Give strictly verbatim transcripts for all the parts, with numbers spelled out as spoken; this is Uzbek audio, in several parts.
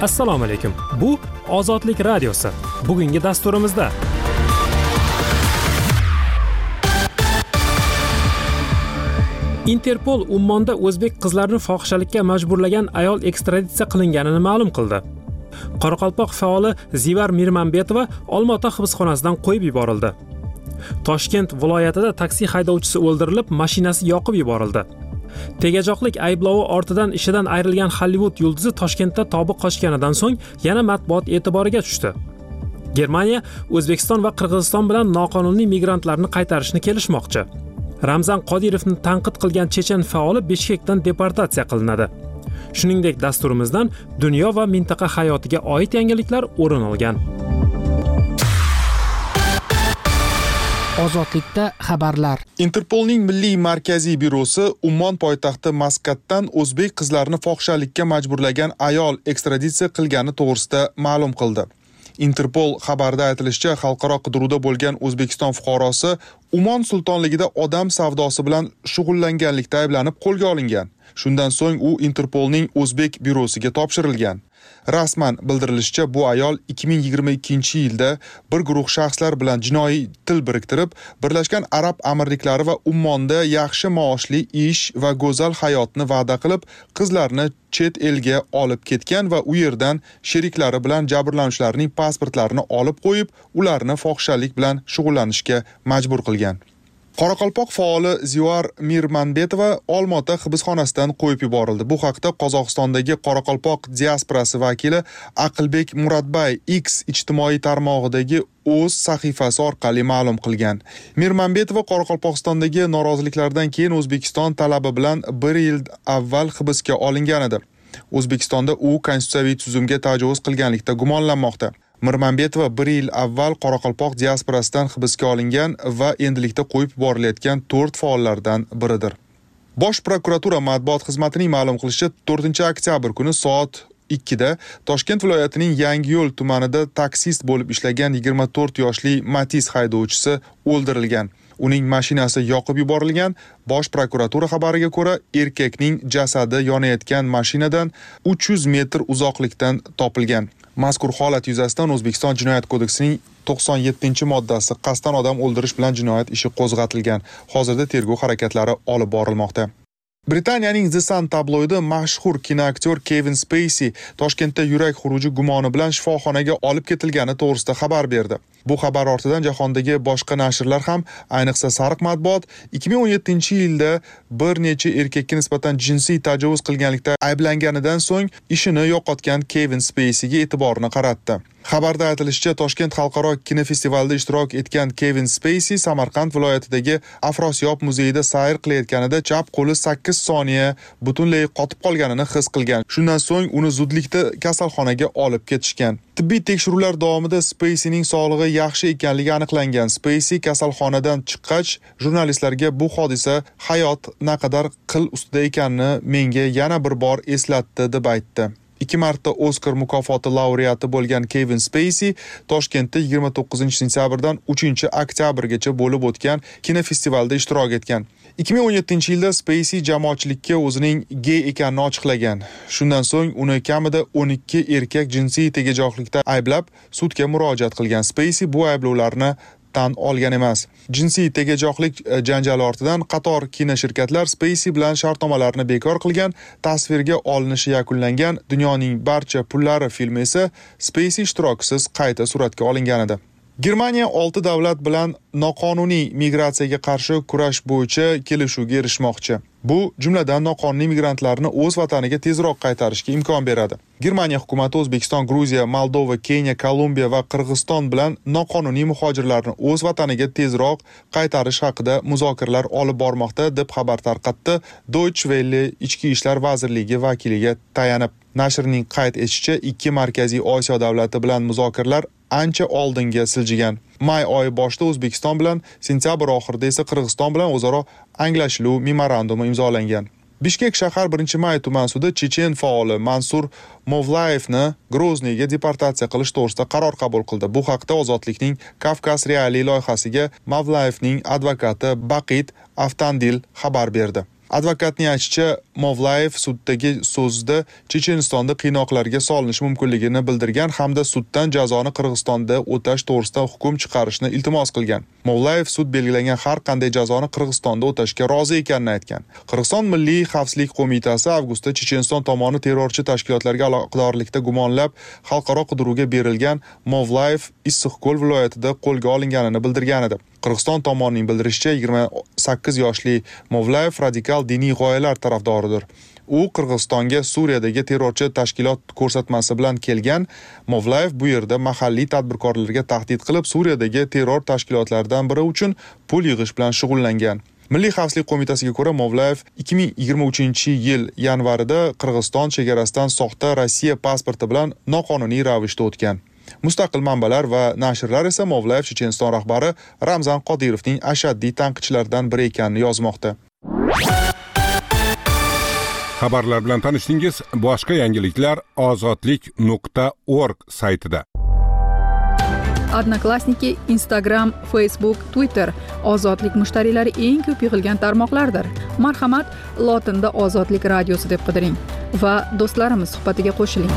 Assalomu alaykum. Bu Ozodlik radiosi. Bugungi dasturimizda Interpol Ummonda o'zbek qizlarini fohishalikka majburlagan ayol ekstraditsiya qilinganini ma'lum qildi. Qoraqalpoq faoli Zivar Mirmanbetova Olmaota hibsxonasidan qo'yib yuborildi. Toshkent viloyatida taksi haydovchisi o'ldirilib, mashinasi yoqib yuborildi. Tegajoqlik ayblovi ortidan ishidan ayrilgan Hollywood yulduzi Toshkentda tobi qochganidan so'ng yana matbuot e'tiboriga tushdi. Germaniya O'zbekiston va Qirg'iziston bilan noqonuniy migrantlarni qaytarishni kelishmoqchi. Ramzan Qodirovni tanqid qilgan chechen faoli Bishkekdan deportatsiya qilinadi. Shuningdek, dasturimizdan dunyo va mintaqa hayotiga oid yangiliklar o'rin olgan. Ozodlikda xabarlar. Interpolning Milliy markaziy byurosi Ummon poytaxti Maskatdan o'zbek qizlarini fohishalikka majburlagan ayol ekstraditsiya qilgani to'g'risida ma'lum qildi. Interpol xabarida aytilishicha, xalqaro qidiruvda bo'lgan O'zbekiston fuqarosi Ummon sultonligida odam savdosi bilan shug'ullanganlikda ayblanib qo'lga olingan. Shundan so'ng u Interpolning o'zbek byurosiga topshirilgan. Rasman bildirilishicha, bu ayol ikki ming yigirma ikkinchi yilda bir guruh shaxslar bilan jinoiy til biriktirib, Birlashgan Arab Amirliklari va Ummonda yaxshi maoshli ish va go'zal hayotni va'da qilib, qizlarni chet elga olib ketgan va u yerdan sheriklari bilan jabrlanuvchilarning pasportlarini olib qo'yib, ularni fohishalik bilan shug'ullanishga majbur qilgan. Qoraqalpoq faoli Zivar Mirmanbetova Olmaota hibsxonasidan qo'yib yuborildi. Bu haqda Qozog'istondagi Qoraqalpoq diasporasi vakili Aqlbek Muratbay X ijtimoiy tarmog'idagi o'z sahifasi orqali ma'lum qilgan. Mirmanbetova Qoraqalpog'istondagi noroziliklardan keyin O'zbekiston talabi bilan bir yil avval hibsga olingan edi. O'zbekistonda u konstitutsiyaviy tuzumga tajovuz qilganlikda gumonlanmoqda. Mirmanbetova bir yil avval Qoraqalpoq diasporasidan hibsga olingan va endilikda qo'yib yuborilayotgan to'rt faollardan biridir. Bosh prokuratura matbuot xizmatining ma'lum qilishicha, to'rtinchi oktyabr kuni soat ikkida Toshkent viloyatining Yangiyo'l tumanida taksist bo'lib ishlagan yigirma to'rt yoshli Matiz haydovchisi o'ldirilgan. Uning mashinasi yoqib yuborilgan. Bosh prokuratura xabariga ko'ra, erkakning jasadi yonayotgan mashinadan uch yuz metr uzoqlikdan topilgan. Mazkur holat yuzasidan O'zbekiston Jinoyat kodeksining to'qson yettinchi moddasi qasddan odam o'ldirish bilan jinoyat ishi qo'zg'atilgan. Hozirda tergov harakatlari olib borilmoqda. Britaniyaning The Sun tabloidi mashhur kinoaktyor Kevin Spacey Toshkentda yurak xuruji gumoni bilan shifoxonaga olib ketilgani to'g'risida xabar berdi. Bu xabar ortidan jahondagi boshqa nashrlar ham, ayniqsa Sariq matbuot, ikki ming o'n yettinchi yilda bir necha erkakka nisbatan jinsiy tajovuz qilganlikda ayblanganidan so'ng ishini yo'qotgan Kevin Spaceyga e'tiborini qaratdi. Xabarda aytilishicha, Toshkent xalqaro kinofestivalida ishtirok etgan Kevin Spacey Samarqand viloyatidagi Afrosiyob muzeyida sayr qilayotganida chap qo'li sakkiz soniya butunlay qotib qolganini his qilgan. Shundan so'ng uni zudlikda kasalxonaga olib ketishgan. Tibbiy tekshiruvlar davomida Spaceyning sog'lig'i yaxshi ekanligi aniqlangan. Spacey kasalxonadan chiqqach, jurnalistlarga bu hodisa hayot naqadar qil ustida ekanini menga yana bir bor eslatdi deb aytdi. ikki marta Oscar mukofoti laureati bo'lgan Kevin Spacey Toshkentda yigirma to'qqizinchi sentyabrdan uchinchi oktyabrgacha bo'lib o'tgan kinofestivalda ishtirok etgan. ikki ming o'n yettinchi yilda Spacey jamoatchilikka o'zining gey ekanini ochiqlagan. Shundan so'ng uni kamida o'n ikki erkak jinsiy tegajoqlikda ayblab, sudga murojaat qilgan. Spacey bu ayblovlarni tan olgan emas. Jinsiy tegajoqlik janjali ortidan qator kinoshirkatlar Spacey bilan shartnomalarni bekor qilgan. Tasvirga olinishi yakunlangan Dunyoning barcha pullari filmi esa Spacey ishtirokisiz qayta suratga olingan edi. Germaniya olti davlat bilan noqonuniy migratsiyaga qarshi kurash bo'yicha kelishuvga erishmoqchi. Bu jumladan noqonuniy migrantlarni o'z vataniga tezroq qaytarishga imkon beradi. Germaniya hukumati O'zbekiston, Gruziya, Moldova, Keniya, Kolumbiya va Qirg'iziston bilan noqonuniy muhojirlarni o'z vataniga tezroq qaytarish haqida muzokaralar olib bormoqda deb xabar tarqatdi Deutsche Welle Ichki ishlar vazirligi vakiliga tayanib. Nashrning qayd etishicha, ikki markaziy Osiyo davlati bilan muzokaralar ancha oldinga siljigan. May oyi boshida O'zbekiston bilan, sentyabr oxirida esa Qirg'iziston bilan o'zaro anglashuv memorandumi imzolangan. Bishkek shahar birinchi may tuman sudi chechen faoli Mansur Movlayevni Grozniyga deportatsiya qilish to'g'risida qaror qabul qildi. Bu haqda Ozodlikning Kavkaz realiy loyihasiga Movlayevning advokati Baqit Avtandil xabar berdi. Advokatning aytishicha, Movlayev suddagi so'zida Chechenistonda qiynoqlarga solinish mumkinligini bildirgan hamda suddan jazoni Qirg'izistonda o'tash to'g'risida hukm chiqarishni iltimos qilgan. Movlayev sud belgilagan har qanday jazoni Qirg'izistonda o'tashga rozi ekanini aytgan. Qirg'iziston Milliy xavfsizlik qo'mitasi avgustda Checheniston tomoni terrorchi tashkilotlarga aloqadorlikda gumonlab xalqaro qidiruvga berilgan Movlayev Issiqko'l viloyatida qo'lga olinganini bildirgan edi. Qirg'iziston tomonining bildirishicha, yigirma sakkiz yoshli Movlayev radikal diniy g'oyalar tarafdoridir. U Qirg'izistonga Suriyadagi terrorchi tashkilot ko'rsatmasi bilan kelgan. Movlayev bu yerda mahalliy tadbirkorlarga tahdid qilib, Suriyadagi terror tashkilotlaridan biri uchun pul yig'ish bilan shug'ullangan. Milliy xavfsizlik qo'mitasiga ko'ra, Movlayev ikki ming yigirma uchinchi yil yanvarida Qirg'iziston chegarasidan soxta Rossiya pasporti bilan noqonuniy ravishda o'tgan. Mustaqil manbalar va nashrlar esa Movlayev Checheniston rahbari Ramzan Qodirovning ashaddiy tanqidchilaridan biri ekanini yozmoqda. Xabarlar bilan tanishdingiz. Boshqa yangiliklar ozodlik nuqta org saytida. Odnoklassniki, Instagram, Facebook, Twitter ozodlik mushtariylari eng ko'p yig'ilgan tarmoqlardir. Marhamat, lotinda Ozodlik radiosi deb qidiring va do'stlarimiz suhbatiga qo'shiling.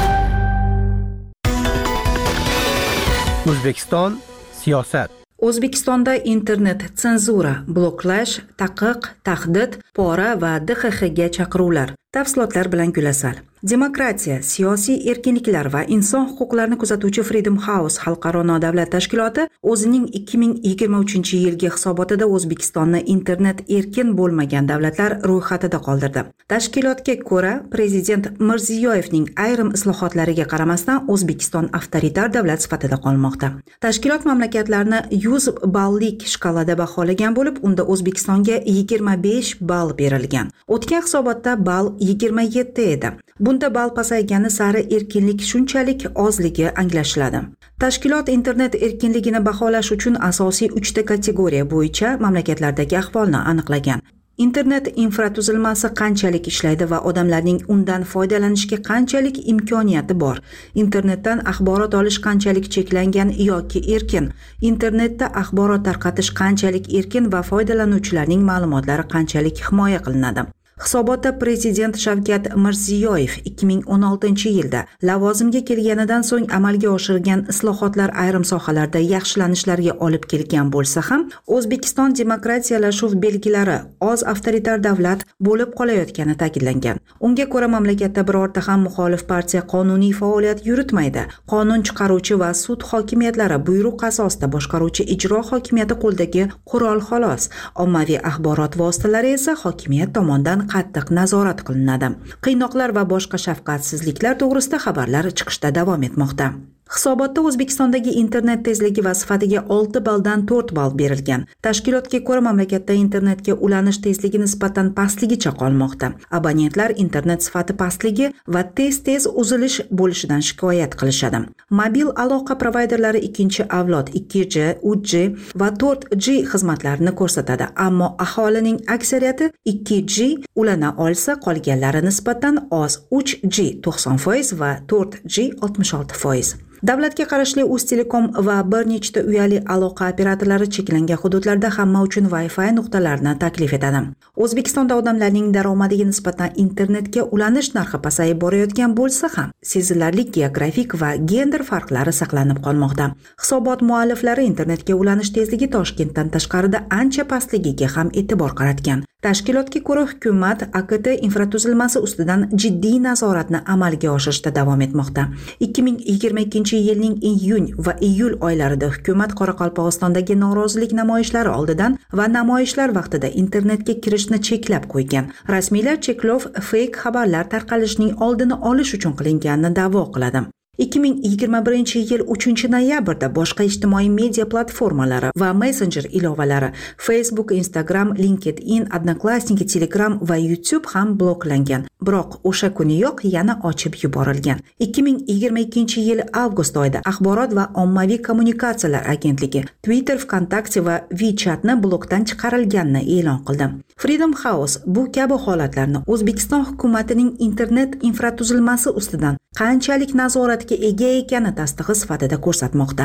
O'zbekiston siyosat. O'zbekistonda internet senzura, bloklash, taqiq, tahdid, pora va D X X ga chaqiruvlar. Tafsilotlar bilan Gulasal. Demokratiya, siyosiy erkinliklar va inson huquqlarini kuzatuvchi Freedom House xalqaro nodavlat tashkiloti o'zining ikki ming yigirma uchinchi yilgi hisobotida O'zbekistonni internet erkin bo'lmagan davlatlar ro'yxatida qoldirdi. Tashkilotga ko'ra, prezident Mirziyoyevning ayrim islohotlariga qaramasdan O'zbekiston avtoritar davlat sifatida qolmoqda. Tashkilot mamlakatlarni yuz ballik shkalada baholagan bo'lib, unda O'zbekistonga yigirma besh ball berilgan. O'tgan hisobotda ball yigirma yetti edi. Bunda ball pasaygani sari erkinlik shunchalik ozligi anglashiladi. Tashkilot internet erkinligini baholash uchun asosiy uchta kategoriya bo'yicha mamlakatlardagi ahvolni aniqlagan. Internet infratuzilmasi qanchalik ishlaydi va odamlarning undan foydalanishga qanchalik imkoniyati bor? Internetdan axborot olish qanchalik cheklangan yoki erkin? Internetda axborot tarqatish qanchalik erkin va foydalanuvchilarning ma'lumotlari qanchalik himoya qilinadi? Hisobotda prezident Shavkat Mirziyoyev ikki ming o'n oltinchi yilda lavozimga kelganidan so'ng amalga oshirgan islohotlar ayrim sohalarda yaxshilanishlarga olib kelgan bo'lsa ham, O'zbekiston demokratiyalashuv belgilari oz avtoritar davlat bo'lib qolayotgani ta'kidlangan. Unga ko'ra, mamlakatda birorta ham muxolif partiya qonuniy faoliyat yuritmaydi. Qonun chiqaruvchi va sud hokimiyatlari buyruq asosida boshqaruvchi ijro hokimiyati qo'ldagi qurol xolos. Ommaviy axborot vositalari esa hokimiyat tomonidan qattiq nazorat qilinadi. Qiynoqlar va boshqa shafqatsizliklar to'g'risida xabarlar chiqishda davom etmoqda. Hisobotda O'zbekistondagi internet tezligi va sifatiga olti balldan to'rt ball berilgan. Tashkilotga ko'ra, mamlakatda internetga ulanish tezligi nisbatan pastligicha qolmoqda. Abonentlar internet sifati pastligi va tez-tez uzilish bo'lishidan shikoyat qilishadi. Mobil aloqa provayderlari ikkinchi avlod ikki G, uch G va to'rt G xizmatlarini ko'rsatadi, ammo aholining aksariyati ikki G ulana olsa, qolganlari nisbatan oz uch G to'qson foiz va to'rt G oltmish olti foiz. Davlatga qarashli Uztelecom va bir nechta uyali aloqa operatorlari cheklangan hududlarda hamma uchun Wi-Fi nuqtalarini taklif etadi. O'zbekistonda odamlarning daromadiga nisbatan internetga ulanish narxi pasayib borayotgan bo'lsa ham, sezilarli geografik va gender farqlari saqlanib qolmoqda. Hisobot mualliflari internetga ulanish tezligi Toshkentdan tashqarida ancha pastligiga ham e'tibor qaratgan. Tashkilotga ko'ra, hukumat A K T infratuzilmasi ustidan jiddiy nazoratni amalga oshirishda davom etmoqda. ikki ming yigirma ikkinchi yilning iyun va iyul oylarida hukumat Qoraqalpog'istondagi norozilik namoyishlari oldidan va namoyishlar vaqtida internetga kirishni cheklab qo'ygan. Rasmiylar cheklov fake xabarlar tarqalishining oldini olish uchun qilinganini da'vo qiladi. ikki ming yigirma birinchi yil uchinchi noyabrda boshqa ijtimoiy media platformalari va messenger ilovalari Facebook, Instagram, LinkedIn, Odnoklassniki, Telegram va YouTube ham bloklangan. Biroq o'sha kuniyoq yana ochib yuborilgan. ikki ming yigirma ikkinchi yil avgust oyida Axborot va ommaviy kommunikatsiyalar agentligi Twitter, VKontakte va WeChatni blokdan chiqarilganini e'lon qildi. Freedom House bu kabi holatlarni O'zbekiston hukumatining internet infratuzilmasi ustidan qanchalik nazoratga ega ekani tasdig'i sifatida ko'rsatmoqda.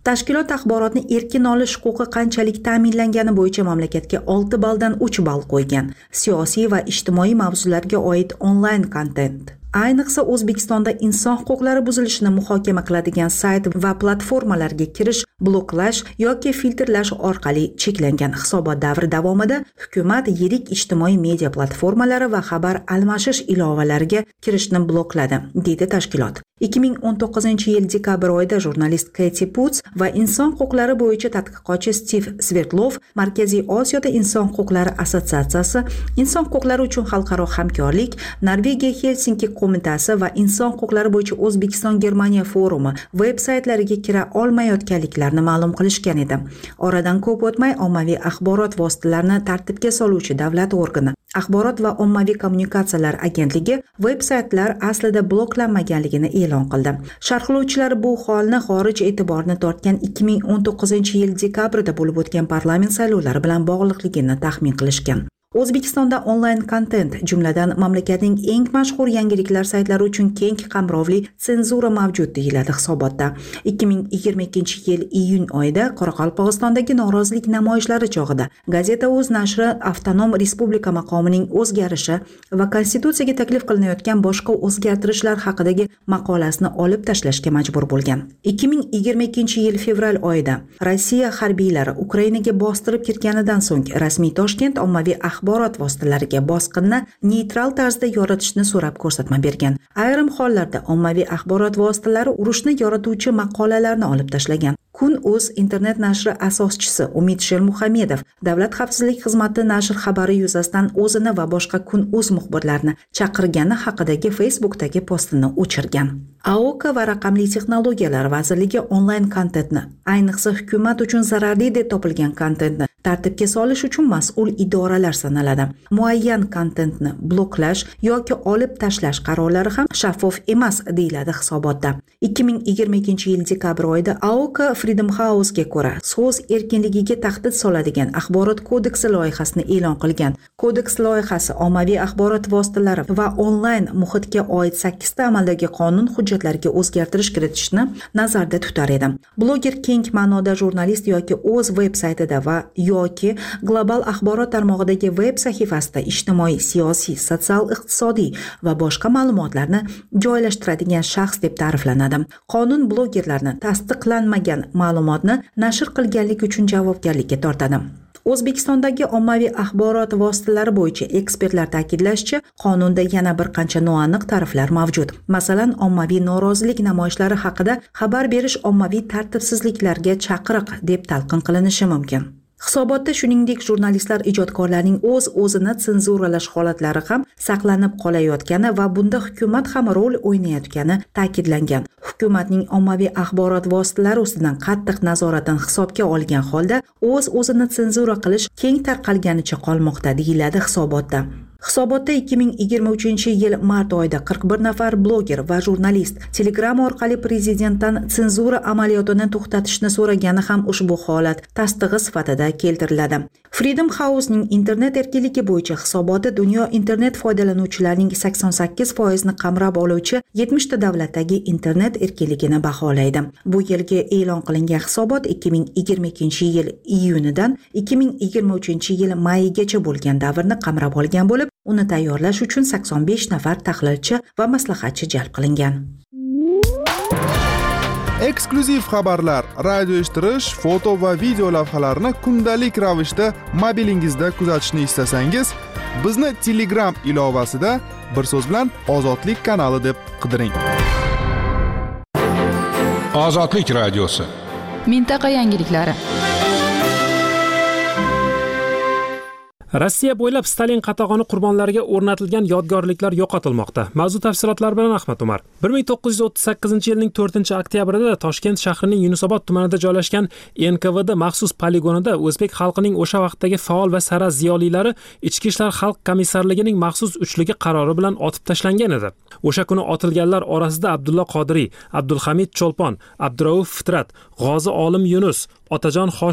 Tashkilot axborotni erkin olish huquqi qanchalik ta'minlangani bo'yicha mamlakatga olti balldan uch ball qo'ygan. Siyosiy va ijtimoiy mavzularga oid onlayn kontent. Ayniqsa O'zbekistonda inson huquqlari buzilishini muhokama qiladigan sayt va platformalarga kirish bloklash yoki filtrlash orqali cheklangan. Hisobot davri davomida hukumat yirik ijtimoiy media platformalari va xabar almashish ilovalariga kirishni blokladi, deydi tashkilot. ikki ming o'n to'qqizinchi yil dekabr oyida jurnalist Keti Puts va inson huquqlari bo'yicha tadqiqotchi Stiv Svetlov Markaziy Osiyoda inson huquqlari assotsiatsiyasi, inson huquqlari uchun xalqaro hamkorlik, Norvegiya Helsinki qo'mitasi va inson huquqlari bo'yicha O'zbekiston Germaniya forumi veb-saytlariga kira olmayotganliklarini ma'lum qilishgan edi. Oradan ko'p o'tmay ommaviy axborot vositalarini tartibga soluvchi davlat organi Axborot va ommaviy kommunikatsiyalar agentligi veb-saytlar aslida bloklanmaganligini e'lon qildi. Sharhlovchilar bu holni xorij e'tiborini tortgan ikki ming o'n to'qqizinchi yil dekabrida bo'lib o'tgan parlament saylovlari bilan bog'liqligini taxmin qilishgan. O'zbekistonda onlayn kontent, jumladan mamlakatning eng mashhur yangiliklar saytlari uchun keng qamrovli senzura mavjud deyiladi hisobotda. ikki ming yigirma ikkinchi yil iyun oyida Qoraqalpog'istondagi norozilik namoyishlari chog'ida Gazeta.uz nashri avtonom respublika maqomining o'zgarishi va konstitutsiyaga taklif qilinayotgan boshqa o'zgartirishlar haqidagi maqolasini olib tashlashga majbur bo'lgan. ikki ming yigirma ikkinchi yil fevral oyida Rossiya harbiylari Ukrainaga bostirib kirganidan so'ng rasmiy Toshkent ommaviy axborot vositalariga bosqinni neytral tarzda yoritishni so'rab ko'rsatma bergan. Ayrim hollarda ommaviy axborot vositalari urushni yorituvchi maqolalarni olib tashlagan. Kun.uz internet nashri asoschisi Umid Shermuhamedov Davlat xavfsizlik xizmati nashr xabari yuzasidan o'zini va boshqa Kun.uz muxbirlarini chaqirgani haqidagi Facebook'dagi postini o'chirgan. A O K va Raqamli texnologiyalar vazirligi onlayn kontentni, ayniqsa hukumat uchun zararli deb topilgan kontentni tartibga solish uchun mas'ul idoralar sanaladi. Muayyan kontentni bloklash yoki olib tashlash qarorlari ham shaffof emas deyiladi hisobotda. ikki ming yigirma ikkinchi yil dekabr oyida A O K Freedom House'ga ko'ra so'z erkinligiga tahdid soladigan axborot kodeksi loyihasini e'lon qilgan. Kodeks loyihasi ommaviy axborot vositalari va onlayn muhitga oid sakkizta amaldagi qonun hujjatlariga o'zgartirish kiritishni nazarda tutar edi. Bloger keng ma'noda jurnalist yoki o'z veb-saytida va yoki global axborot tarmog'idagi veb sahifasida ijtimoiy, siyosiy, sotsial-iqtisodiy va boshqa ma'lumotlarni joylashtiradigan shaxs deb ta'riflanadi. Qonun blogerlarni tasdiqlanmagan ma'lumotni nashr qilganlik uchun javobgarlikka tortadi. O'zbekistondagi ommaviy axborot vositalari bo'yicha ekspertlar ta'kidlashicha, qonunda yana bir qancha noaniq tariflar mavjud. Masalan, ommaviy norozilik namoyishlari haqida xabar berish ommaviy tartibsizliklarga chaqiriq deb talqin qilinishi mumkin. Hisobotda shuningdek jurnalistlar ijodkorlarning o'z-o'zini senzuralash holatlari ham saqlanib qolayotgani va bunda hukumat ham rol o'ynayotgani ta'kidlangan. Hukumatning ommaviy axborot vositalari ustidan qattiq nazoratini hisobga olgan holda o'z-o'zini senzura qilish keng tarqalganicha qolmoqda deyiladi hisobotda. Hisobotda ikki ming yigirma uchinchi yil mart oyida qirq bir nafar bloger va jurnalist Telegram orqali prezidentdan senzura amaliyotini to'xtatishni so'ragani ham ushbu holat tasdig'i sifatida keltiriladi. Freedom House'ning internet erkinligi bo'yicha hisoboti dunyo internet foydalanuvchilarining sakson sakkiz foizini qamrab oluvchi yetmishta davlatdagi internet erkinligini baholaydi. Bu yilgi e'lon qilingan hisobot ikki ming yigirma ikkinchi yil iyunidan ikki ming yigirma uchinchi yil mayigacha bo'lgan davrni qamrab olgan bo'lib, uni tayyorlash uchun sakson besh nafar tahlilchi va maslahatchi jalb qilingan. Eksklyuziv xabarlar, radio eshittirish, foto va video lavhalarni kundalik ravishda mobilingizda kuzatishni istasangiz, bizni Telegram ilovasida bir so'z bilan Ozodlik kanali deb qidiring. Ozodlik radiosi. Mintaqa yangiliklari. Rossiya bo'ylab Stalin qatag'oni qurbonlariga o'rnatilgan yodgorliklar yo'qotilmoqda. Mavzu tafsilotlari bilan Ahmad Umar. bir ming to'qqiz yuz o'ttiz sakkizinchi yilning to'rtinchi oktyabrida Toshkent shahrining Yunusobod tumanida joylashgan N K V D maxsus poligonida o'zbek xalqining o'sha vaqtdagi faol va sara ziyolilari Ichki ishlar xalq komissarligining maxsus uchligi qarori bilan otib tashlangan edi. O'sha kuni otilganlar orasida Abdulla Qodiriy, Abdulhamid Cho'lpon, Abdurauf Fitrat, G'ozi Olim Yunus, Otajon Hoshim,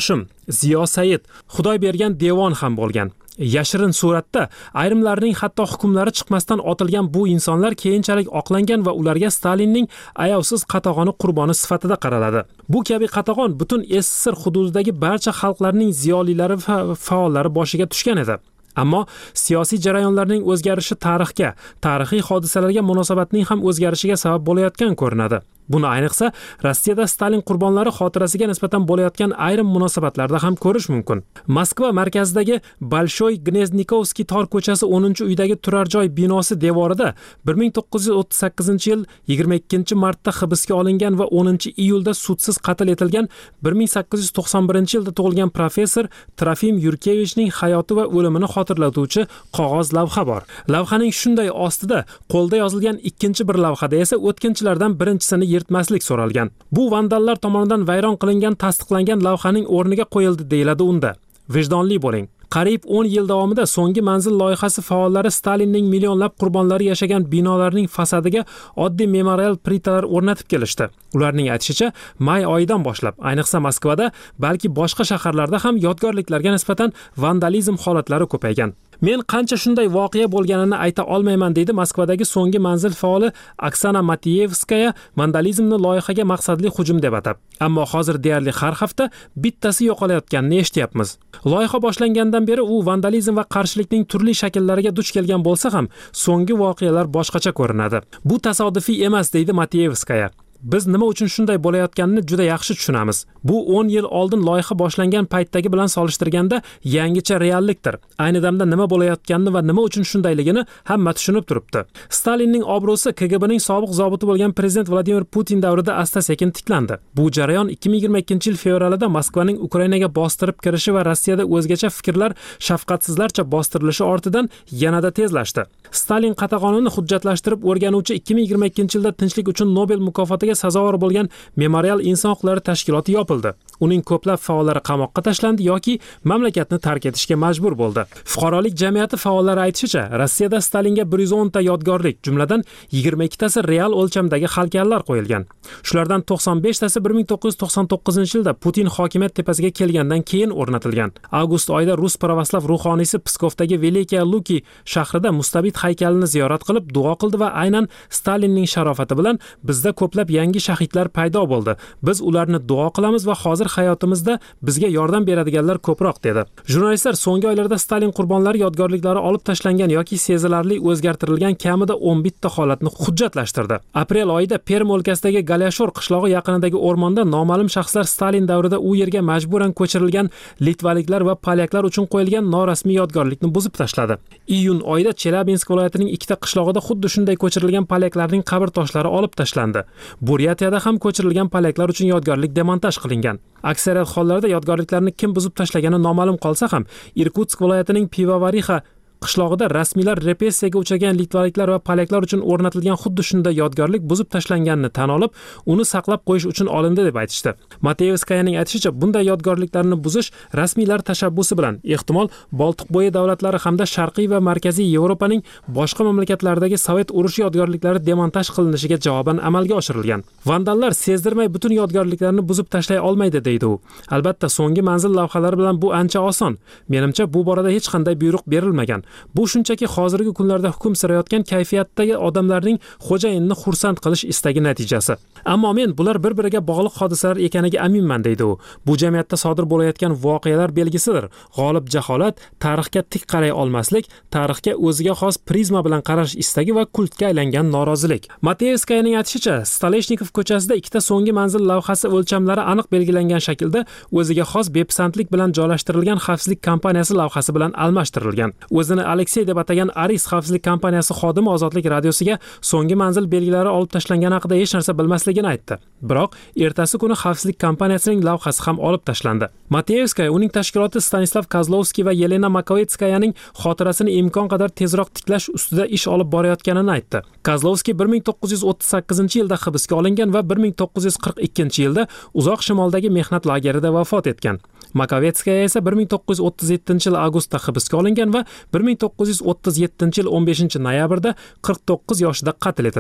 Ziyo Said, Xudoybergan devon ham bo'lgan. Yashirin suratda ayrimlarning hatto hukmlari chiqmasdan otilgan bu insonlar keyinchalik oqlangan va ularga Stalinning ayovsiz qatag'oni qurboni sifatida qaraladi. Bu kabi qatag'on butun S S R hududidagi barcha xalqlarning ziyolilari va faollari boshiga tushgan edi. Ammo siyosiy jarayonlarning o'zgarishi tarixga, tarixiy hodisalarga munosabatning ham o'zgarishiga sabab bo'layotgan ko'rinadi. Buni ayniqsa Rossiyada Stalin qurbonlari xotirasiga nisbatan bo'layotgan ayrim munosabatlarda ham ko'rish mumkin. Moskva markazidagi Bolshoy Gnezdnikovskiy tor ko'chasi o'ninchi uydagi turar joy binosi devorida bir ming to'qqiz yuz o'ttiz sakkizinchi yil yigirma ikkinchi martda hibsga olingan va o'ninchi iyulda sudsiz qatl etilgan bir ming sakkiz yuz to'qson birinchi yilda tug'ilgan professor Trofim Yurkevichning hayoti va o'limini xotirlatuvchi qog'oz lavha bor. Lavhaning shunday ostida qo'lda yozilgan ikkinchi bir lavhada esa o'tkinchilardan birinchisini yirtmaslik so'ralgan. Bu vandallar tomonidan vayron qilingan tasdiqlangan lavhaning o'rniga qo'yildi deyiladi unda. Vijdonli bo'ling. Qariyb o'n yil davomida so'nggi manzil loyihasi faollari Stalinning millionlab qurbonlari yashagan binolarning fasadiga oddiy memorial plitalar o'rnatib kelishdi. Ularning aytishicha, may oyidan boshlab, ayniqsa Moskvada, balki boshqa shaharlarda ham yodgorliklarga nisbatan vandalizm holatlari ko'paygan. Men qancha shunday voqea bo'lganini ayta olmayman, deydi Moskvadagi so'nggi manzil faoli Oksana Matiyevskaya vandalizmni loyihaga maqsadli hujum deb atab. Ammo hozir deyarli har hafta bittasi yo'qolayotganini eshityapmiz. Loyiha boshlangandan beri u vandalizm va qarshilikning turli shakllariga duch kelgan bo'lsa ham, so'nggi voqealar boshqacha ko'rinadi. Bu tasodifiy emas, deydi Matiyevskaya. Biz nima uchun shunday bo'layotganini juda yaxshi tushunamiz. Bu o'n yil oldin loyiha boshlangan paytdagi bilan solishtirganda yangicha reallikdir. Ayni damda nima bo'layotganini va nima uchun shundayligini hamma tushunib turibdi. Stalinning obro'si K G B'ning sobiq zobiti bo'lgan prezident Vladimir Putin davrida asta-sekin tiklandi. Bu jarayon ikki ming yigirma ikkinchi yil fevralida Moskvaning Ukrainaga bostirib kirishi va Rossiyada o'zgacha fikrlar shafqatsizlarcha bostirilishi ortidan yanada tezlashdi. Stalin qatag'onini hujjatlashtirib o'rganuvchi ikki ming yigirma ikkinchi yilda tinchlik uchun Nobel mukofotiga sazovor bo'lgan Memorial inson huquqlari tashkiloti yopildi. Uning ko'plab faollari qamoqqa tashlandi yoki mamlakatni tark etishga majbur bo'ldi. Fuqarolik jamiyati faollari aytishicha, Rossiyada Stalinga bir yuz o'n ta yodgorlik, jumladan yigirma ikkitasi real o'lchamdagi halkallar qo'yilgan. Shulardan to'qson besh tasi bir ming to'qqiz yuz to'qson to'qqizinchi yilda Putin hokimiyat tepasiga kelgandan keyin o'rnatilgan. Avgust oyida Rus pravoslav ruhoniysi Pskovdagi Velikiya Luki shahrida mustabid haykalini ziyorat qilib duo qildi va aynan Stalinning sharofati bilan bizda ko'plab yangi shahidlar paydo bo'ldi. Biz ularni duo qilamiz va hozir hayotimizda bizga yordam beradiganlar ko'proq, dedi. Jurnalistlar so'nggi oylarda Stalin qurbonlari yodgorliklari olib tashlangan yoki sezilarli o'zgartirilgan kamida o'n bitta holatni hujjatlashtirdi. Aprel oyida Perm o'lkasidagi Galyashor qishlog'i yaqinidagi o'rmonda noma'lum shaxslar Stalin davrida u yerga majburan ko'chirilgan litvaliklar va polyaklar uchun qo'yilgan norasmiy yodgorlikni buzib tashladi. Iyun oyida Chelyabinsk viloyatining ikkita qishlog'ida xuddi shunday ko'chirilgan polyaklarning qabr toshlari olib tashlandi. Buryatiyada ham ko'chirilgan polyaklar uchun yodgorlik demontaj qilingan. Aksariyat hollarda yodgorliklarni kim buzib tashlagani noma'lum qolsa ham, Irkutsk viloyatining Pivovarixa qishlog'ida rasmiylar repressiyaga uchragan litvaliklar va polyaklar uchun o'rnatilgan xuddi shunday yodgorlik buzib tashlanganini tan olib, uni saqlab qo'yish uchun olindi deb aytishdi. Mateyevskayaning aytishicha, bunday yodgorliklarni buzish rasmiylar tashabbusi bilan ehtimol Boltiqbo'yi davlatlari hamda Sharqiy va Markaziy Yevropaning boshqa mamlakatlaridagi Sovet urushi yodgorliklari demontaj qilinishiga javoban amalga oshirilgan. Vandallar sezdirmay butun yodgorliklarni buzib tashlay olmaydi, deydi u. Albatta, so'nggi manzil lavhalari bilan bu ancha oson. Menimcha, bu borada hech qanday buyruq berilmagan. Bu shunchaki hozirgi kunlarda hukm surayotgan kayfiyatdagi odamlarning xo'jayinni xursand qilish istagi natijasi. Ammo men bular bir-biriga bog'liq hodisalar ekaniga aminman, deydi u. Bu jamiyatda sodir bo'layotgan voqealar belgisidir. G'olib jaholat, tarixga tik qaray olmaslik, tarixga o'ziga xos prizma bilan qarash istagi va kultga aylangan norozilik. Mateyevskayaning aytishicha, Staleshnikov ko'chasida ikkita so'nggi manzil lavhasi o'lchamlari aniq belgilangan shaklda o'ziga xos bepisandlik bilan joylashtirilgan xavfsizlik kompaniyasi lavhasi bilan almashtirilgan. O'zini Alexey deb atagan Aris xavfsizlik kompaniyasi xodimi Ozodlik radiosiga so'nggi manzil belgilari olib tashlangani haqida hech narsa bilmasligini aytdi. Biroq ertasi kuni xavfsizlik kompaniyasining lavhasi ham olib tashlandi. Mateyevskaya uning tashkiloti Stanislav Kozlovskiy va Yelena Makovetskayaning xotirasini imkon qadar tezroq tiklash ustida ish olib borayotganini aytdi. Kozlovskiy bir ming to'qqiz yuz o'ttiz sakkizinchi yilda hibsga olingan va bir ming to'qqiz yuz qirq ikkinchi yilda uzoq shimoldagi mehnat lagerida vafot etgan. Makovetskaya esa bir ming to'qqiz yuz o'ttiz yettinchi yil avgustda hibsga olingan va bir ming to'qqiz yuz o'ttiz yettinchi yil o'n beshinchi noyabrda qirq to'qqiz yoshida qatl etilgan.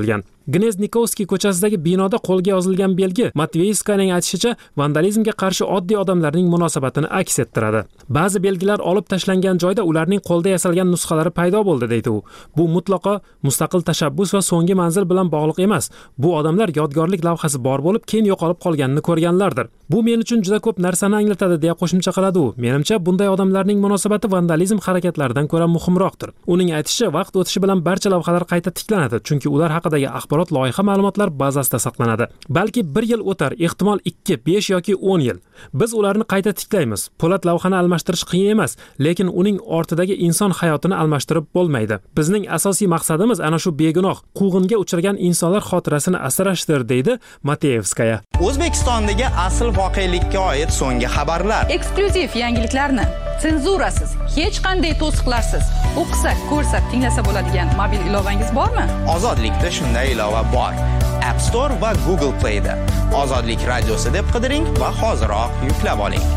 Gneznikovskiy ko'chasidagi binoda qo'lga yozilgan belgi Matveyevskaning aytishicha vandalizmga qarshi oddiy odamlarning munosabatini aks ettiradi. Ba'zi belgilar olib tashlangan joyda ularning qo'lda yasalgan nusxalari paydo bo'ldi deydi u. Bu mutlaqo mustaqil tashabbus va so'nggi manzil bilan bog'liq emas. Bu odamlar yodgorlik lavhasi bor bo'lib, keyin yo'qolib qolganini ko'rganlardir. Bu men uchun juda ko'p narsani anglatadi deya qo'shimcha qiladi u. Menimcha bunday odamlarning munosabati vandalizm harakatlaridan ko'ra muhimroqdir. Uning aytishicha, vaqt o'tishi bilan barcha lavhalar qayta tiklanadi, chunki ular haqidagi axborot loyiha ma'lumotlar bazasida saqlanadi. Balki bir yil o'tar, ehtimol ikki, besh yoki o'n yil. Biz ularni qayta tiklaymiz. Po'lat lavhani almashtirish qiyin emas, lekin uning ortidagi inson hayotini almashtirib bo'lmaydi. Bizning asosiy maqsadimiz ana shu begunoh, quvg'inga uchragan insonlar xotirasini asrashdir, deydi Mateyevskaya. O'zbekistondagi asl voqelikka oid so'nggi xabarlar. Eksklyuziv yangiliklarni senzurasiz, hech qanday to'siqlarsiz o'qisak, ko'rsak, tinglasa bo'ladigan mobil ilovangiz bormi? Ozodlikda shunday ilova bor. App Store va Google Play da. Ozodlik radiosi deb qidiring va hoziroq yuklab oling.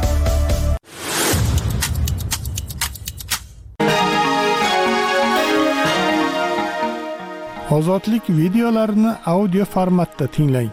Ozodlik videolarini audio formatda tinglang.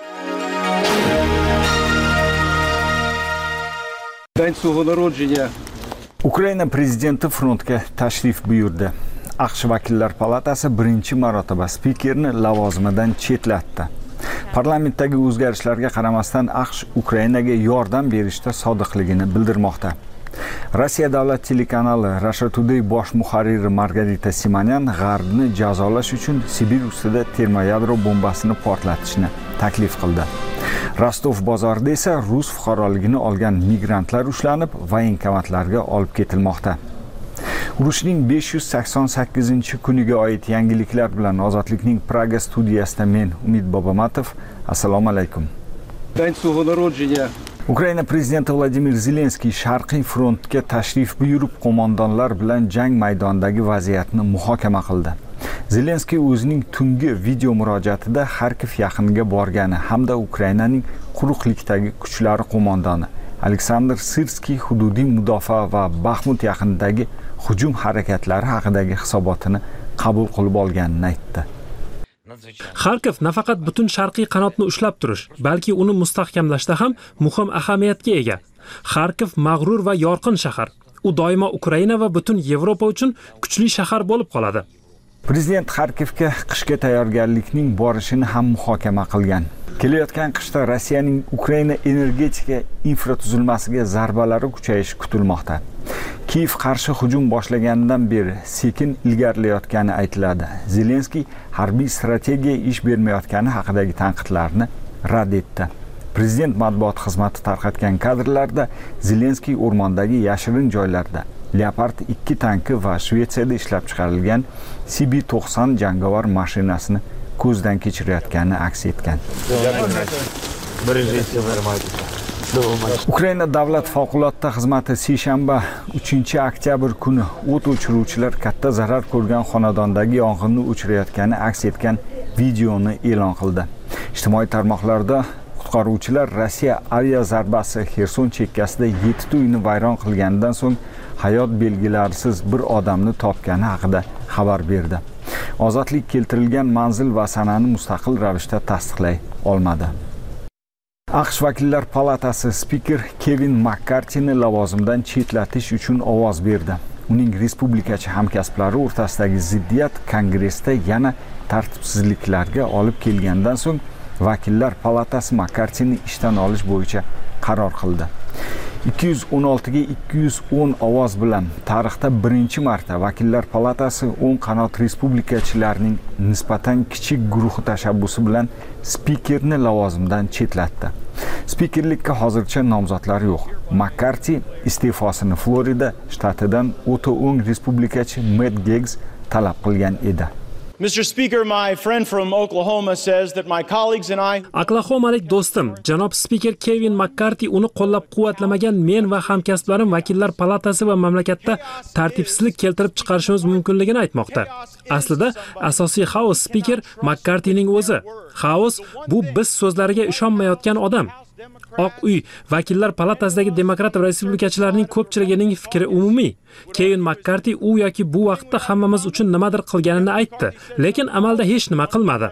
Ukraina prezidenti frontga tashrif buyurdi. AQSh vakillar palatasi birinchi marotaba spikerni lavozimidan chetlatdi. Parlamentdagi o'zgarishlarga qaramasdan AQSh Ukrainaga yordam berishda sodiqligini bildirmoqda. Rossiya davlat telekanali Russia Today bosh muharriri Margarita Simonyan G'arbni jazolash uchun Sibir ustida termoyadro bombasini portlatishni taklif qildi. Rostov bozorida esa rus fuqaroligini olgan migrantlar ushlanib, voyenkomatlarga olib ketilmoqda. Urushning besh yuz sakson sakkizinchi kuniga oid yangiliklar bilan Ozodlikning Praga studiyasida men Umid Bobomatov. Assalomu alaykum. Ukraina prezidenti Vladimir Zelenskiy Sharqiy frontga tashrif buyurib, qo'mondonlar bilan jang maydonidagi vaziyatni muhokama qildi. Zelenskiy o'zining tungi video murojaatida Xarkov yaqiniga borgani hamda Ukrainaning quruqlikdagi kuchlari qo'mondoni Aleksandr Sirskiy hududiy mudofaa va Baxmut yaqinidagi hujum harakatlari haqidagi hisobotini qabul qilib olganini aytdi. Xarkov nafaqat butun sharqiy qanotni ushlab turish, balki uni mustahkamlashda ham muhim ahamiyatga ega. Xarkov mag'rur va yorqin shahar. U doimo Ukraina va butun Yevropa uchun kuchli shahar bo'lib qoladi. Prezident Xarkovga qishga tayyorgarlikning borishini ham muhokama qilgan. Kelayotgan qishda Rossiyaning Ukraina energetika infratuzilmasiga zarbalari kuchayishi kutilmoqda. Kiyev qarshi hujum boshlaganidan beri sekin ilgarilayotgani aytiladi. Zelenskiy harbiy strategiya ish bermayotgani haqidagi tanqidlarni rad etdi. Prezident matbuot xizmati tarqatgan kadrlarda Zelenskiy o'rmondagi yashirin joylarda Leopard ikki tanki va Shvetsiyada ishlab chiqarilgan C B to'qson jangovar mashinasini ko'zdan kechirayotgani aks etgan. Ukraina davlat favqulodda xizmati seshanba uchinchi oktyabr kuni o't o'chiruvchilar katta zarar ko'rgan xonadondagi yong'inni o'chirayotgani aks etgan videoni e'lon qildi. Ijtimoiy tarmoqlarda qutqaruvchilar Rossiya avia zarbasi Xerson chekkasida yetti uyni vayron qilganidan so'ng hayot belgilarisiz bir odamni topgani haqida xabar berdi. Ozodlik keltirilgan manzil va sanani mustaqil ravishda tasdiqlay olmadi. AQSh vakillar palatasi spiker Kevin Makkartini lavozimdan chetlatish uchun ovoz berdi. Uning respublikachi hamkasblari o'rtasidagi ziddiyat kongressda yana tartibsizliklarga olib kelgandan so'ng vakillar palatasi Makkartini ishdan olish bo'yicha qaror qildi. ikki yuz o'n olti ga ikki yuz o'n ovoz bilan tarixda birinchi marta vakillar palatasi o'ng qanot respublikachilarning nisbatan kichik guruhi tashabbusi bilan spikerni lavozimdan chetlatdi. Spikerlikka hozircha nomzodlar yo'q. Makkarti iste'fosini Florida shtatidan o'ta o'ng respublikachi Matt Gaetz talab qilgan edi. Mister Speaker, my friend from Oklahoma says that my colleagues and I Oklahomalik do'stim, janob spiker Kevin Makkarti uni qo'llab-quvvatlamagan men va hamkasblarim vakillar palatasi va mamlakatda tartibsizlik keltirib chiqarishimiz mumkinligini aytmoqda. Aslida asosiy xaos spiker Makkartining o'zi. Xaos bu biz so'zlariga ishonmayotgan odam. Oq uy vakillar palatasidagi demokrat va respublikachilarning ko'pchiligining fikri umumiy. Kevin McCarthy u yoki bu vaqtda hammamiz uchun nimadir qilganini aytdi, lekin amalda hech nima qilmadi.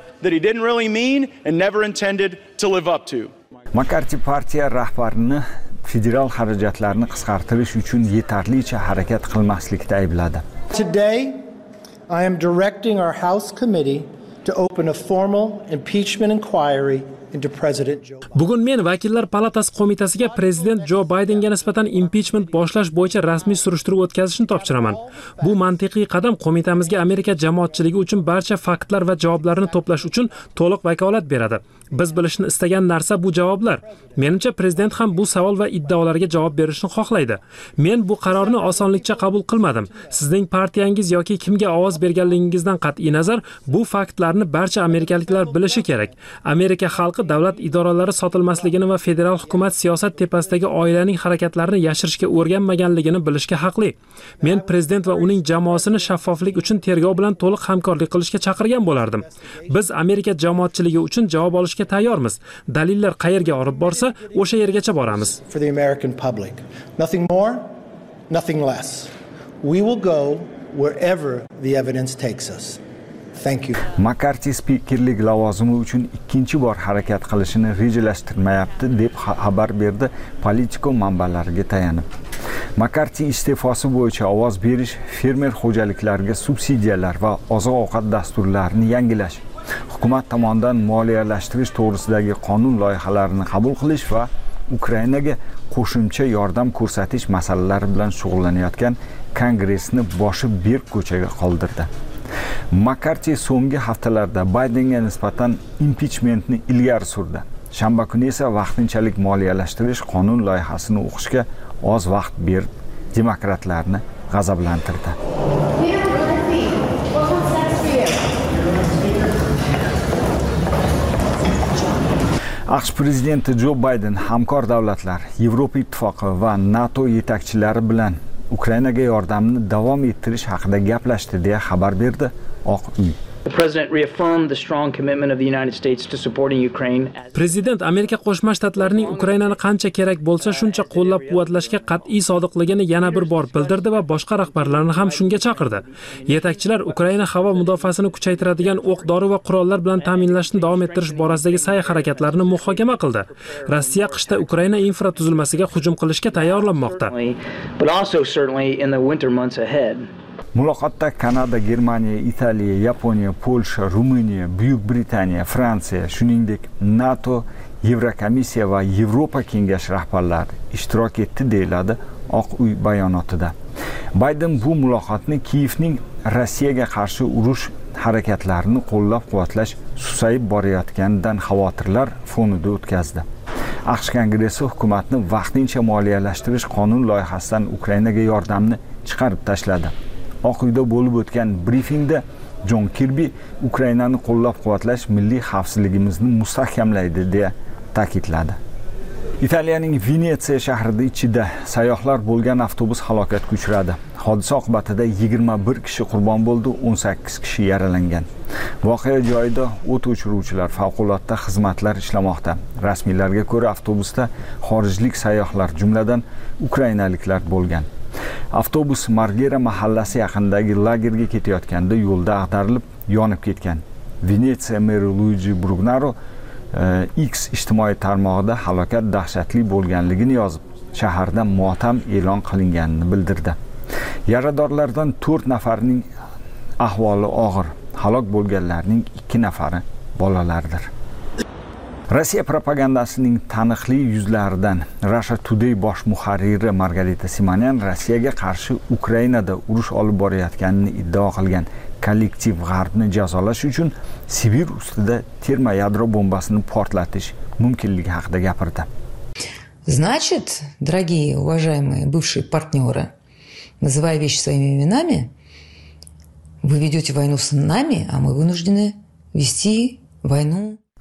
McCarthy partiya rahbarini federal xarajatlarni qisqartirish uchun yetarlicha harakat qilmaslikda aybladi. Today I am directing our House committee to open a formal impeachment inquiry into President Joe Biden. Bugun men vakillar palatasi qo'mitasiga prezident Joe Bidenga nisbatan impeachment boshlash bo'yicha rasmiy surishtiruv o'tkazishni topshiraman. Bu mantiqiy qadam qo'mitamizga Amerika jamoatchiligi uchun barcha faktlar va javoblarni to'plash uchun to'liq vakolat beradi. Biz bilishni istagan narsa bu javoblar. Menimcha prezident ham bu savol va iddaolarga javob berishni xohlaydi. Men bu qarorni osonlikcha qabul qilmadim. Sizning partiyangiz yoki kimga ovoz berganligingizdan qat'iy nazar, bu faktlarni barcha amerikaliklar bilishi kerak. Amerika xalqi davlat idoralari sotilmasligini va federal hukumat siyosat tepasidagi oilaning harakatlarini yashirishga o'rganmaganligini bilishga haqli. Men prezident va uning jamoasini shaffoflik uchun tergov bilan to'liq hamkorlik qilishga chaqirgan bo'lardim. Biz Amerika jamoatchiligi uchun javob olishga tayyormiz. Dalillar qayerga olib borsa, o'sha yergacha boramiz. For the American public. Nothing more, nothing less. We will go wherever the evidence takes us. Thank you. McCarthy spikerlik lavozimi uchun ikkinchi bor harakat qilishini rejalashtirmayapti deb xabar berdi Politico manbalariga tayanib. McCarthy iste'fosi bo'yicha ovoz berish, fermer xo'jaliklariga subsidiyalar va oziq-ovqat dasturlarini yangilash, hukumat tomonidan moliyalashtirish to'g'risidagi qonun loyihalarini qabul qilish va Ukrainaga qo'shimcha yordam ko'rsatish masalalari bilan shug'ullanayotgan Kongressni boshi berk ko'chaga qoldirdi. McCarthy so'nggi haftalarda Bidenga nisbatan impichmentni ilgari surdi. Shanba kuni esa vaqtinchalik moliyalashtirish qonun loyihasini o'qishga oz vaqt berib, demokratlarni g'azablantirdi. AQSh prezidenti Joe Biden hamkor davlatlar, Yevropa ittifoqi va NATO yetakchilari bilan Ukrainaga yordamni davom ettirish haqida gaplashdi deya xabar berdi Oq uy. Prezident Amerika Qo'shma Shtatlarining Ukrainani qancha kerak bo'lsa shuncha qo'llab-quvvatlashga qat'iy sodiqligini yana bir bor bildirdi va boshqa rahbarlarni ham shunga chaqirdi. Yetakchilar Ukraina havo mudofaasini kuchaytiradigan o'q-dori va qurollar bilan ta'minlashni davom ettirish borasidagi sa'y-harakatlarni muhokama qildi. Rossiya qishda Ukraina infratuzilmasiga hujum qilishga tayyorlanmoqda. Muloqotda Kanada, Germaniya, Italiya, Yaponiya, Polsha, Ruminiya, Buyuk Britaniya, Fransiya, shuningdek NATO, Yevrokomissiya va Yevropa kengashi rahbarlari ishtirok etdi deyiladi Oq uy bayonotida. Biden bu muloqotni Kiyevning Rossiyaga qarshi urush harakatlarini qo'llab-quvvatlash susayib borayotganidan xavotirlar fonida o'tkazdi. AQSh Kongressi hukumatni vaqtincha moliyalashtirish qonun loyihasidan Ukrainaga yordamni chiqarib tashladi. Oq uyda bo'lib o'tgan brifingda John Kirby Ukrainani qo'llab-quvvatlash milliy xavfsizligimizni mustahkamlaydi deya ta'kidladi. Italiyaning Venetsiya shahrida ichida sayyohlar bo'lgan avtobus halokatga uchradi. Hodisa oqibatida yigirma bir kishi qurbon bo'ldi, o'n sakkiz kishi yaralangan. Voqea joyida o't o'chiruvchilar, favqulodda xizmatlar ishlamoqda. Rasmiylarga ko'ra avtobusda xorijlik sayyohlar, jumladan ukrainaliklar bo'lgan. Avtobus Margera mahallasi yaqinidagi lagerga ketayotganda yo'lda ag'darilib, yonib ketgan. Venetsiya meri Luigi Brugnaro X ijtimoiy tarmog'ida halokat dahshatli bo'lganligini yozib, shaharda motam e'lon qilinganini bildirdi. Yaradorlardan to'rt nafarining ahvoli og'ir, halok bo'lganlarning ikki nafari bolalardir. Rossiya propagandasining taniqli yuzlaridan Russia Today bosh muharriri Margarita Simonyan Rossiyaga qarshi Ukrainada urush olib borayotganini iddao qilgan kollektiv G'arbni jazolash uchun Sibir ustida terma yadro bombasini portlatish mumkinligi haqida gapirdi. Значит, дорогие, уважаемые бывшие партнеры, называя вещи своими именами, вы ведете войну с нами, а мы вынуждены вести войну.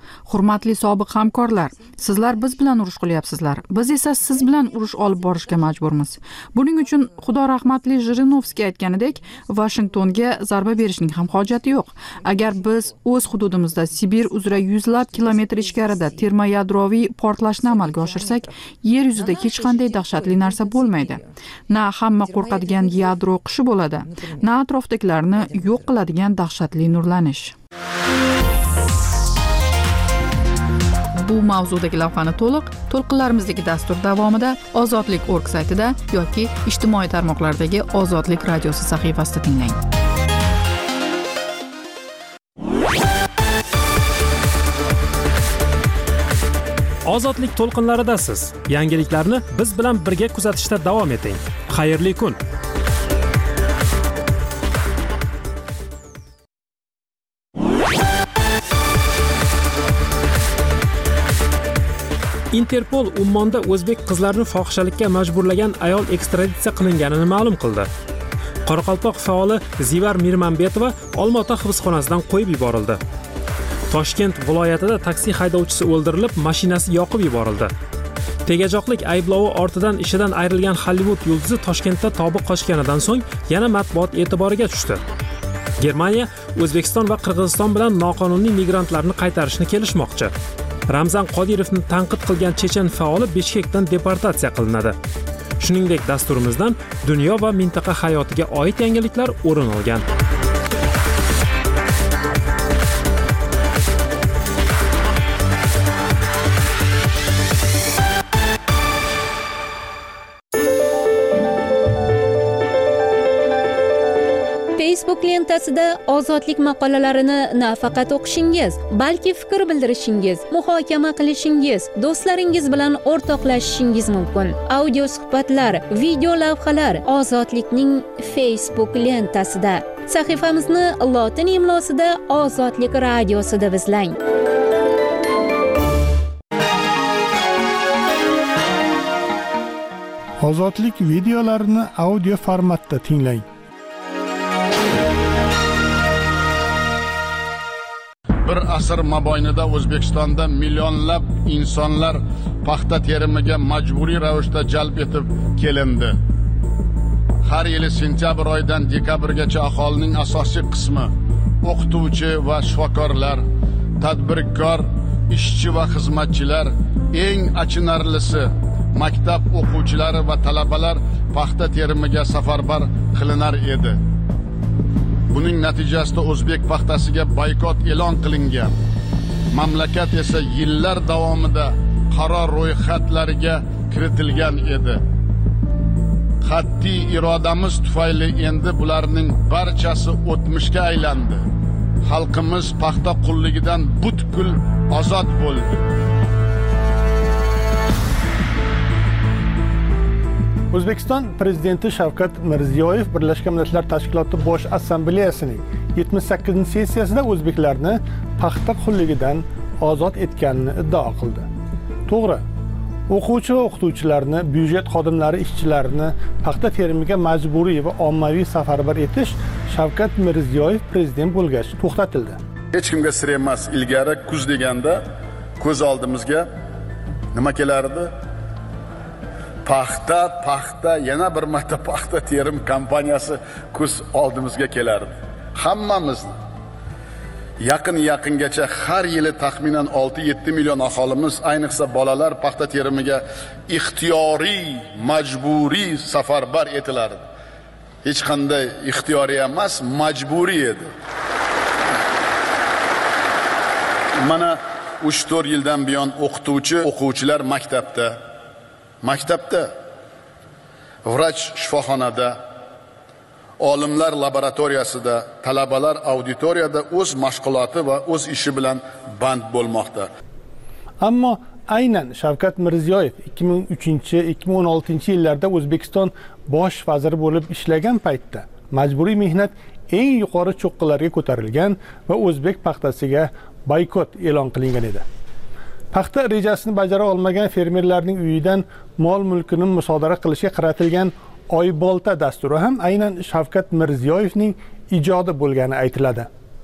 Hurmatli sobiq hamkorlar, sizlar biz bilan urush qilyapsizlar. Biz esa siz bilan urush olib borishga majburmiz. Buning uchun Xudo rahmatli Jirinovskiy aytganidek, Washingtonga zarba berishning ham hojati yo'q. Agar biz o'z hududimizda Sibir uzra yuzlab kilometr ichkarida termoyadroviy portlashni amalga oshirsak, yer yuzida hech qanday dahshatli narsa bo'lmaydi. Na hamma qo'rqadigan yadro qishi bo'ladi, na atrofdagilarni yo'q qiladigan dahshatli nurlanish. Bu mavzudagi lavhani to'liq to'lqinlarimizdagi dastur davomida ozodlik nokta org saytida yoki ijtimoiy tarmoqlardagi Ozodlik radiosi sahifasida tinglang. Ozodlik to'lqinlarida siz yangiliklarni biz bilan birga kuzatishda davom eting. Xayrli kun. Interpol Ummonda o'zbek qizlarini fohishalikka majburlagan ayol ekstraditsiya qilinganini ma'lum qildi. Qoraqalpoq faoli Zivar Mirmambetova Olmaota hibsxonasidan qo'yib yuborildi. Toshkent viloyatida taksi haydovchisi o'ldirilib, mashinasi yoqib yuborildi. Tegajoqlik ayblovi ortidan ishidan ayrilgan Hollywood yulduzi Toshkentda tobi qochganidan so'ng yana matbuot e'tiboriga tushdi. Germaniya O'zbekiston va Qirg'iziston bilan noqonuniy migrantlarni qaytarishni kelishmoqchi. Ramzan Qodirovni tanqid qilgan chechen faoli Bishkekdan deportatsiya qilinadi. Shuningdek, dasturimizdan dunyo va mintaqa hayotiga oid yangiliklar o'rin olgan. Facebook lentasida ozodlik maqolalarini nafaqat o'qishingiz, balki fikr bildirishingiz, muhokama qilishingiz, do'stlaringiz bilan o'rtoqlashishingiz mumkin. Audio suhbatlar, video lavhalar Ozodlikning Facebook lentasida. Sahifamizni lotin imlosida Ozodlik radiosi deb izlang. Ozodlik videolarini audio formatda tinglang. Bir asr mobaynida O'zbekistonda millionlab insonlar paxta terimiga majburiy ravishda jalb etib kelindi. Har yili sentyabr oyidan dekabrgacha aholining asosiy qismi o'qituvchi va shifokorlar, tadbirkor, ishchi va xizmatchilar, eng achinarlisi maktab o'quvchilari va talabalar paxta terimiga safarbar qilinar edi. Buning natijasida o'zbek paxtasiga boykot e'lon qilingan. Mamlakat esa yillar davomida qaror ro'yxatlariga kiritilgan edi. Qat'iy irodamiz tufayli endi bularning barchasi o'tmishga aylandi. Xalqimiz paxta qulligidan butkul ozod bo'ldi. O'zbekiston prezidenti Shavkat Mirziyoyev Birlashgan Millatlar Tashkiloti Bosh Assambleyasining yetmish sakkizinchi sessiyasida o'zbeklarni paxta qulligidan ozod etganini iddao qildi. To'g'ri, o'quvchi va o'qituvchilarni, byudjet xodimlari, ishchilarini paxta terimiga majburiy va ommaviy safarbar etish Shavkat Mirziyoyev prezident bo'lgach to'xtatildi. Hech kimga sir emas, ilgari kuz deganda ko'z oldimizga nima kelardi? Paxta, paxta, yana bir marta paxta terim kompaniyasi kuz oldimizga kelardi. Hammamizni yaqin yaqingacha har yili taxminan olti yetti million aholimiz, ayniqsa bolalar paxta terimiga ixtiyoriy, majburiy safarbar etilardi. Hech qanday ixtiyoriy emas, majburiy edi. Mana uch to'rt yildan buyon o'qituvchi, o'quvchilar maktabda, maktabda, vrach shifoxonada, olimlar laboratoriyasida, talabalar auditoriyada o'z mashg'uloti va o'z ishi bilan band bo'lmoqda. Ammo aynan Shavkat Mirziyoyev ikki ming uchinchi ikki ming o'n oltinchi yillarda O'zbekiston bosh vaziri bo'lib ishlagan paytda majburiy mehnat eng yuqori cho'qqilarga ko'tarilgan va o'zbek paxtasiga boykot e'lon qilingan edi. Paxta rejasini bajara olmagan fermerlarning uyidan mol mulkini musodara qilishga qaratilgan Oybolta dasturi ham aynan Shavkat Mirziyoyevning ijodi bo'lgani aytiladi.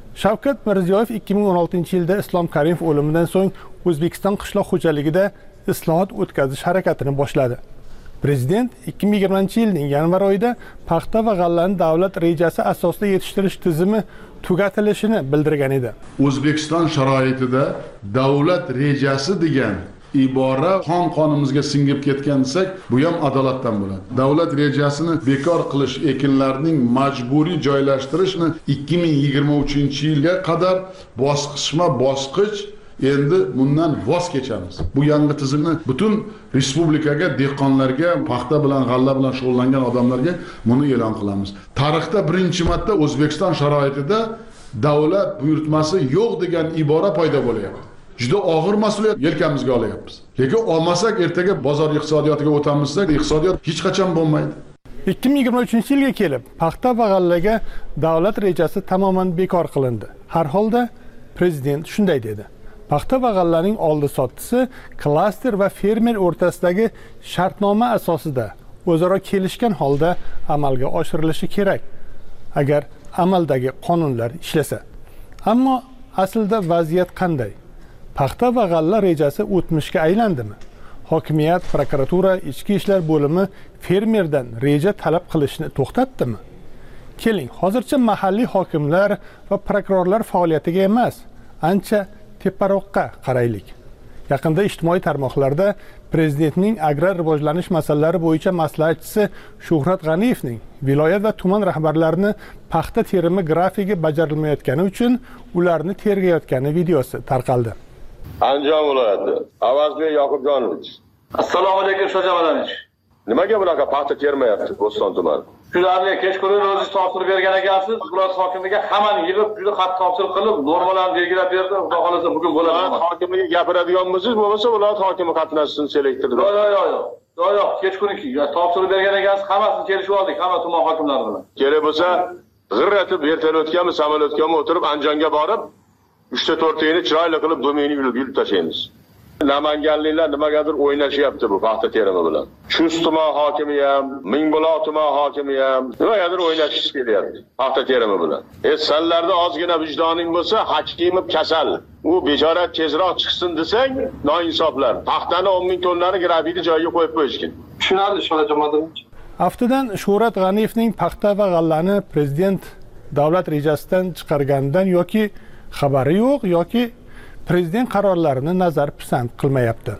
Shavkat Mirziyoyev ikki ming o'n oltinchi yilda Islom Karimov o'limidan so'ng O'zbekiston qishloq xo'jaligida islohot o'tkazish harakatini boshladi. Prezident ikki ming yigirmanchi yilning yanvar oyida paxta va g'allani davlat rejasi asosida yetishtirish tizimi tugatilishini bildirgan edi. O'zbekiston sharoitida davlat rejasi degan ibora qon qonimizga singib ketgan desak, bu ham adolatdan bo'ladi. Davlat rejasini bekor qilish, ekinlarning majburiy joylashtirishni ikki ming yigirma uchinchi yilga qadar bosqichma-bosqich endi bundan voz kechamiz. Bu yangi tizimni butun respublikaga, dehqonlarga, paxta bilan, g'alla bilan shug'ullangan odamlarga buni e'lon qilamiz. Tarixda birinchi marta O'zbekiston sharoitida davlat buyurtmasi yo'q degan ibora paydo bo'lyapti. Juda og'ir mas'uliyat yelkamizga olyapmiz. Lekin olmasak ertaga bozor iqtisodiyotiga o'tamizsak, iqtisodiyot hech qachon bo'lmaydi. ikki ming yigirma uchinchi yilga kelib, paxta va g'allaga davlat rejasi tamoman bekor qilindi. Har holda prezident shunday dedi: paxta va g'allaning oldi-sottisi klaster va fermer o'rtasidagi shartnoma asosida o'zaro kelishgan holda amalga oshirilishi kerak, agar amaldagi qonunlar ishlasa. Ammo aslida vaziyat qanday? Paxta va g'alla rejasi o'tmishga aylandimi? Hokimiyat, prokuratura, ichki ishlar bo'limi fermerdan reja talab qilishni to'xtatdimi? Keling, hozircha mahalliy hokimlar va prokurorlar faoliyatiga emas, ancha teparoqqa qaraylik. Yaqinda ijtimoiy tarmoqlarda prezidentning agrar rivojlanish masalalari bo'yicha maslahatchisi Shuhrat G'aniyevning viloyat va tuman rahbarlarini paxta terimi grafigi bajarilmayotgani uchun ularni tergayotgani videosi tarqaldi. Andijon viloyati Avazbek Yoqubjonovich. Assalomu alaykum Shojamadovich. Nimaga bunaqa paxta termayapti Bo'ston tumani? Shularni kechqurun o'zingiz topshirib bergan ekansiz. Viloyat hokimiga hammani yig'ib, juda qattiq topshiriq qilib, normalarni belgilab berdi. Xudo xolasa bugun bo'ladi. Viloyat hokimiga gapiradiganmisiz, bo'lmasa viloyat hokimi qatnashsin selektorda. Yo'q, yo'q, yo'q. Yo'q, yo'q, kechqurunki topshirib bergan ekansiz, hammasini kelishib oldik, hamma tuman hokimlari bilan. Kerak bo'lsa, g'irratib vertolyotgami, samolyotgami o'tirib Andijonga borib, uchta to'rtayni chiroyli qilib domenini yulib tashlaymiz. Namanganliklar nimagadir o'ynashyapti bu paxta terimi bilan. Chust tuman hokimi ham, Mingbuloq tuman hokimi ham nimagadir o'ynashib kelyapti paxta terimi bilan. E sanlarda ozgina vijdoning bo'lsa, Hakimov kasal. U bechora tezroq chiqsin desang, noinsoflar. Paxtani o'n ming tonnani grafiti joyiga qo'yib qo'yishgan. Tushunadi Shojamadovich. Aftidan Shuhrat G'aniyevning paxta va g'allani prezident davlat rejasidan chiqarganidan yoki xabari yo'q yoki prezident qarorlarini nazar pisand qilmayapti.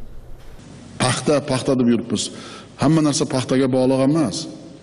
Paxta, paxta deb yuribmiz. Hamma narsa paxtaga bog'liq emas.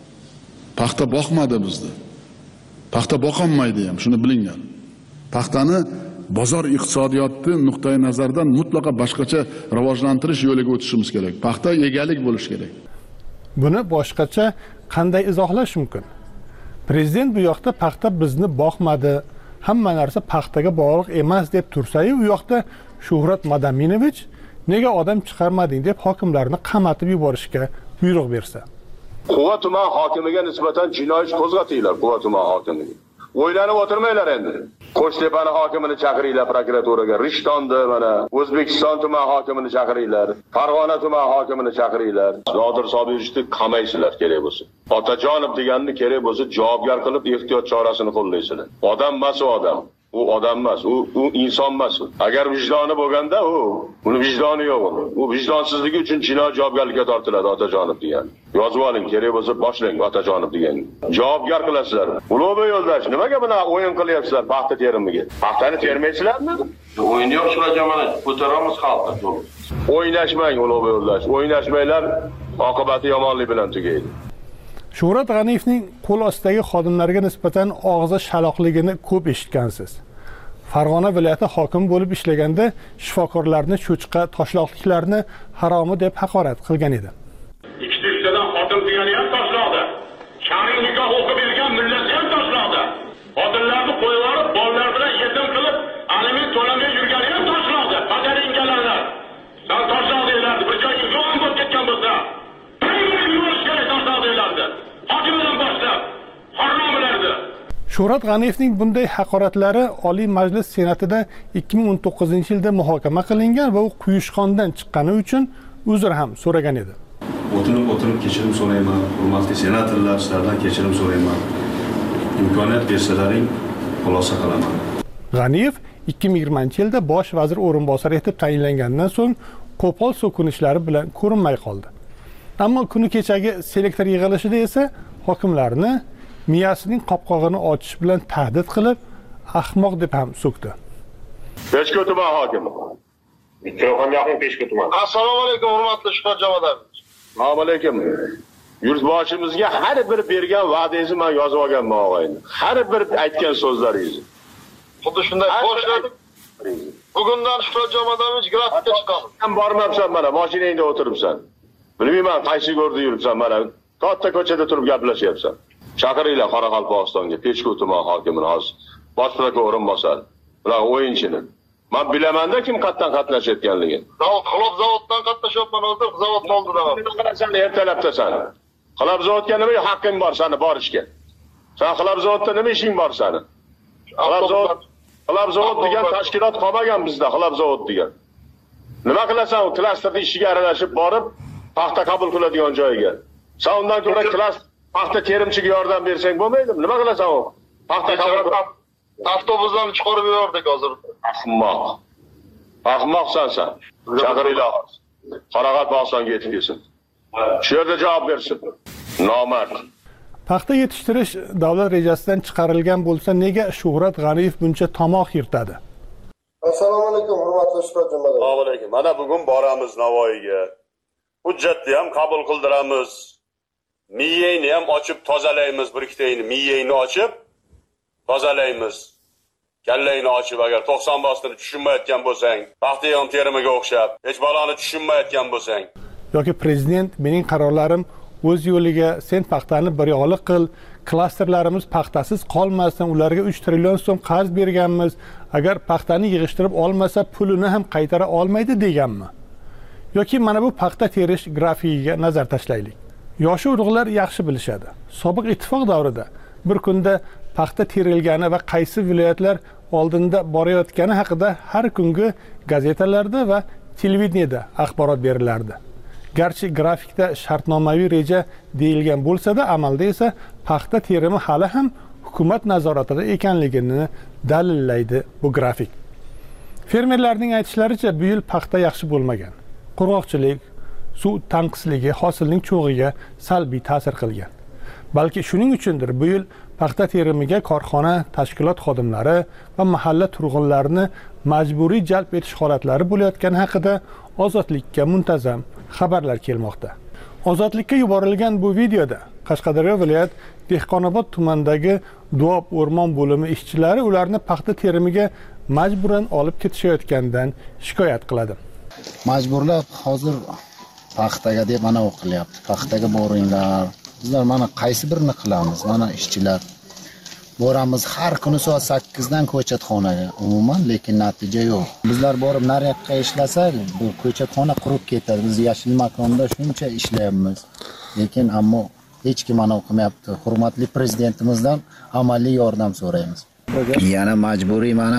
Paxta boqmadi bizda. Paxta boqolmaydi ham, shuni bilinglar. Paxtani bozor iqtisodiyoti nuqtai nazaridan mutlaqo boshqacha rivojlantirish yo'liga o'tishimiz kerak. Paxta egalik bo'lishi kerak. Buni boshqacha qanday izohlash mumkin? Prezident bu yoqda paxta bizni boqmadi, hamma narsa paxtaga bog'liq emas deb tursa-yu, u yoqda Shuhrat Madaminovich nega odam chiqarmading deb hokimlarni qamatib yuborishga buyruq bersa. Quva tuman hokimiga nisbatan jinoiy ish qo'zg'atinglar, Quva tuman hokimiga. O'ylanib o'tirmanglar endi. Qo'shtepani hokimini chaqiringlar prokuraturaga, Rishtonni mana O'zbekiston tuman hokimini chaqiringlar, Farg'ona tuman hokimini chaqiringlar. Nodir Sobirovni qamaysizlar kerak bo'lsa. Otajonov deganni kerak bo'lsa javobgar qilib ehtiyot chorasini qo'llaysizlar. Odam emas u odam. U odam emas, u u inson emas. Agar vijdoni bo'lganda u, uni vijdoni yo'q uni. U vijdonsizligi uchun jinoiy javobgarlikka tortiladi Otajonov degan. Yozib oling, kerak bo'lsa boshlang Otajonov degan. Javobgar qilasizlar. Ulug'bek yo'ldosh, nimaga buni o'yin qilyapsizlar paxta terimiga? Paxtani termaysizlarmi? O'yin yo'q Shojamadovich, ko'taramiz xalqni. O'ynashmang Ulug'bek yo'ldosh. O'ynashmanglar, oqibati yomonlik bilan tugaydi. Shuhrat G'aniyevning qo'l ostidagi xodimlarga nisbatan og'zi shaloqligini ko'p eshitgansiz. Farg'ona viloyati hokim bo'lib ishlaganda shifokorlarni cho'chqa toshloqliklarni haromi deb haqorat qilgan edi. Ikkita uchtadan xotin degani ham toshloqda. Shar'iy nikoh o'qib bergan mullasi ham toshloqda. Xotinlarni qo'yib olib, bolalar bilan yetim qilib, aliment to'lamay yurgani ham toshloqda. Qadaringalarlar. San toshloq deylardi, bir joyga yo'q bo'lib ketgan bo'lsa. Shuhrat G'aniyevning bunday haqoratlari Oliy Majlis Senatida ikki ming o'n to'qqizinchi yilda muhokama qilingan va u quyushqondan chiqqani uchun uzr ham so'ragan edi. O'tinib o'tirib kechirim so'rayman, hurmatli senatorlar, sizlardan kechirim so'rayman. Imkoniyat bersalaring, xulosa qilaman. G'aniyev ikki ming yigirmanchi yilda bosh vazir o'rinbosari etib tayinlangandan so'ng qo'pol so'kinishlari bilan ko'rinmay qoldi. Ammo kuni kechagi selektor yig'ilishida esa hokimlarni miyasining qopqog'ini ochish bilan tahdid qilib, ahmoq deb ham so'kdi. Peshku tuman hokimi. Mikrofon yoqing Peshku tuman. Assalomu alaykum hurmatli Shuhrat Javodamovich. Assalomu alaykum. Yurtboshimizga har bir bergan va'dangizni men yozib olganman og'ayni. Har bir aytgan so'zlaringizni. Xuddi shunday boshladik. Bugundan Shuhrat Javodamovich grafikka chiqamiz. Sen bormabsan mana, mashinangda o'tiribsan. Bilmayman qaysi yo'lda yuribsan mana. Katta ko'chada turib gaplashyapsan. Chaqiringlar Qoraqalpog'istonga Peshku tuman hokimini hozir. Bosh prokuror o'rinbosari. Ular o'yinchini. Men bilamanda kim qatdan qatnashayotganligini. Zavod, Xalob zavoddan qatnashyapman hozir, zavod oldida. Sen ertalabdasan. Xalob zavodga nima haqqing bor seni borishga? Sen Xalob zavodda nima ishing bor seni? Xalob zavod, Xalob zavod degan tashkilot qolmagan bizda, Xalob zavod degan. Nima qilasan u klasterning ishiga aralashib borib, paxta qabul qiladigan joyiga? Sen undan ko'ra klaster paxta terimchiga yordam bersang bo'lmaydimi? Nima qilasan u? Paxta qabul avtobuslarni chiqarib yubordik hozir. Ahmoq. Ahmoqsan sen. Chaqiringlar. Qoraqalpog'istonga yetib kelsin. Shu yerda javob bersin. Nomard. Paxta yetishtirish davlat rejasidan chiqarilgan bo'lsa, nega Shuhrat G'aniyev buncha tomoq yirtadi? Assalomu alaykum, hurmatli Shuhrat Javodamovich. Assalomu alaykum. Mana bugun boramiz Navoiyga. Hujjatni ham qabul qildiramiz. Miyangni ham ochib tozalaymiz, bir ikkitayni miyangni ochib tozalaymiz. Kallangni ochib agar to'qson bosini tushunmayotgan bo'lsang, paxta yig'im terimiga o'xshab, hech baloni tushunmayotgan bo'lsang, yoki prezident mening qarorlarim o'z yo'liga, sen paxtani bir yo'li qil, klasterlarimiz paxtasiz qolmasin, ularga uch trillion so'm qarz berganmiz, agar paxtani yig'ishtirib olmasa pulini ham qaytara olmaydi deganmi? Yoki mana bu paxta terish grafikiga nazar tashlaylik. Yoshi urug'lar yaxshi bilishadi. Sobiq ittifoq davrida bir kunda paxta terilgani va qaysi viloyatlar oldinda borayotgani haqida har kungi gazetalarda va televideniyada axborot berilardi. Garchi grafikda shartnomaviy reja deyilgan bo'lsa-da, amalda esa paxta terimi hali ham hukumat nazoratida ekanligini dalillaydi bu grafik. Fermerlarning aytishlaricha, bu yil paxta yaxshi bo'lmagan. Qurg'oqchilik, suv tanqisligi hosilning cho'g'iga salbiy ta'sir qilgan. Balki shuning uchundir bu yil paxta terimiga korxona, tashkilot xodimlari va mahalla turg'unlarini majburiy jalb etish holatlari bo'layotgani haqida Ozodlikka muntazam xabarlar kelmoqda. Ozodlikka yuborilgan bu videoda Qashqadaryo viloyat Dehqonobod tumanidagi Duob o'rmon bo'limi ishchilari ularni paxta terimiga majburan olib ketishayotganidan shikoyat qiladi. Majburlab hozir paxtaga deb mana o'qilyapti. Paxtaga boringlar. Bizlar mana qaysi birini qilamiz? Mana ishchilar boramiz har kuni soat sakkizdan ko'chatxonaga. Umuman lekin natija yo'q. Bizlar borib nariyoqqa ishlasak, bu ko'chatxona qurib ketadi. Biz yashil makonda shuncha ishlayapmiz. Lekin ammo hech kim mana o'qimayapti. Hurmatli prezidentimizdan amaliy yordam so'raymiz. Yana majburiy mana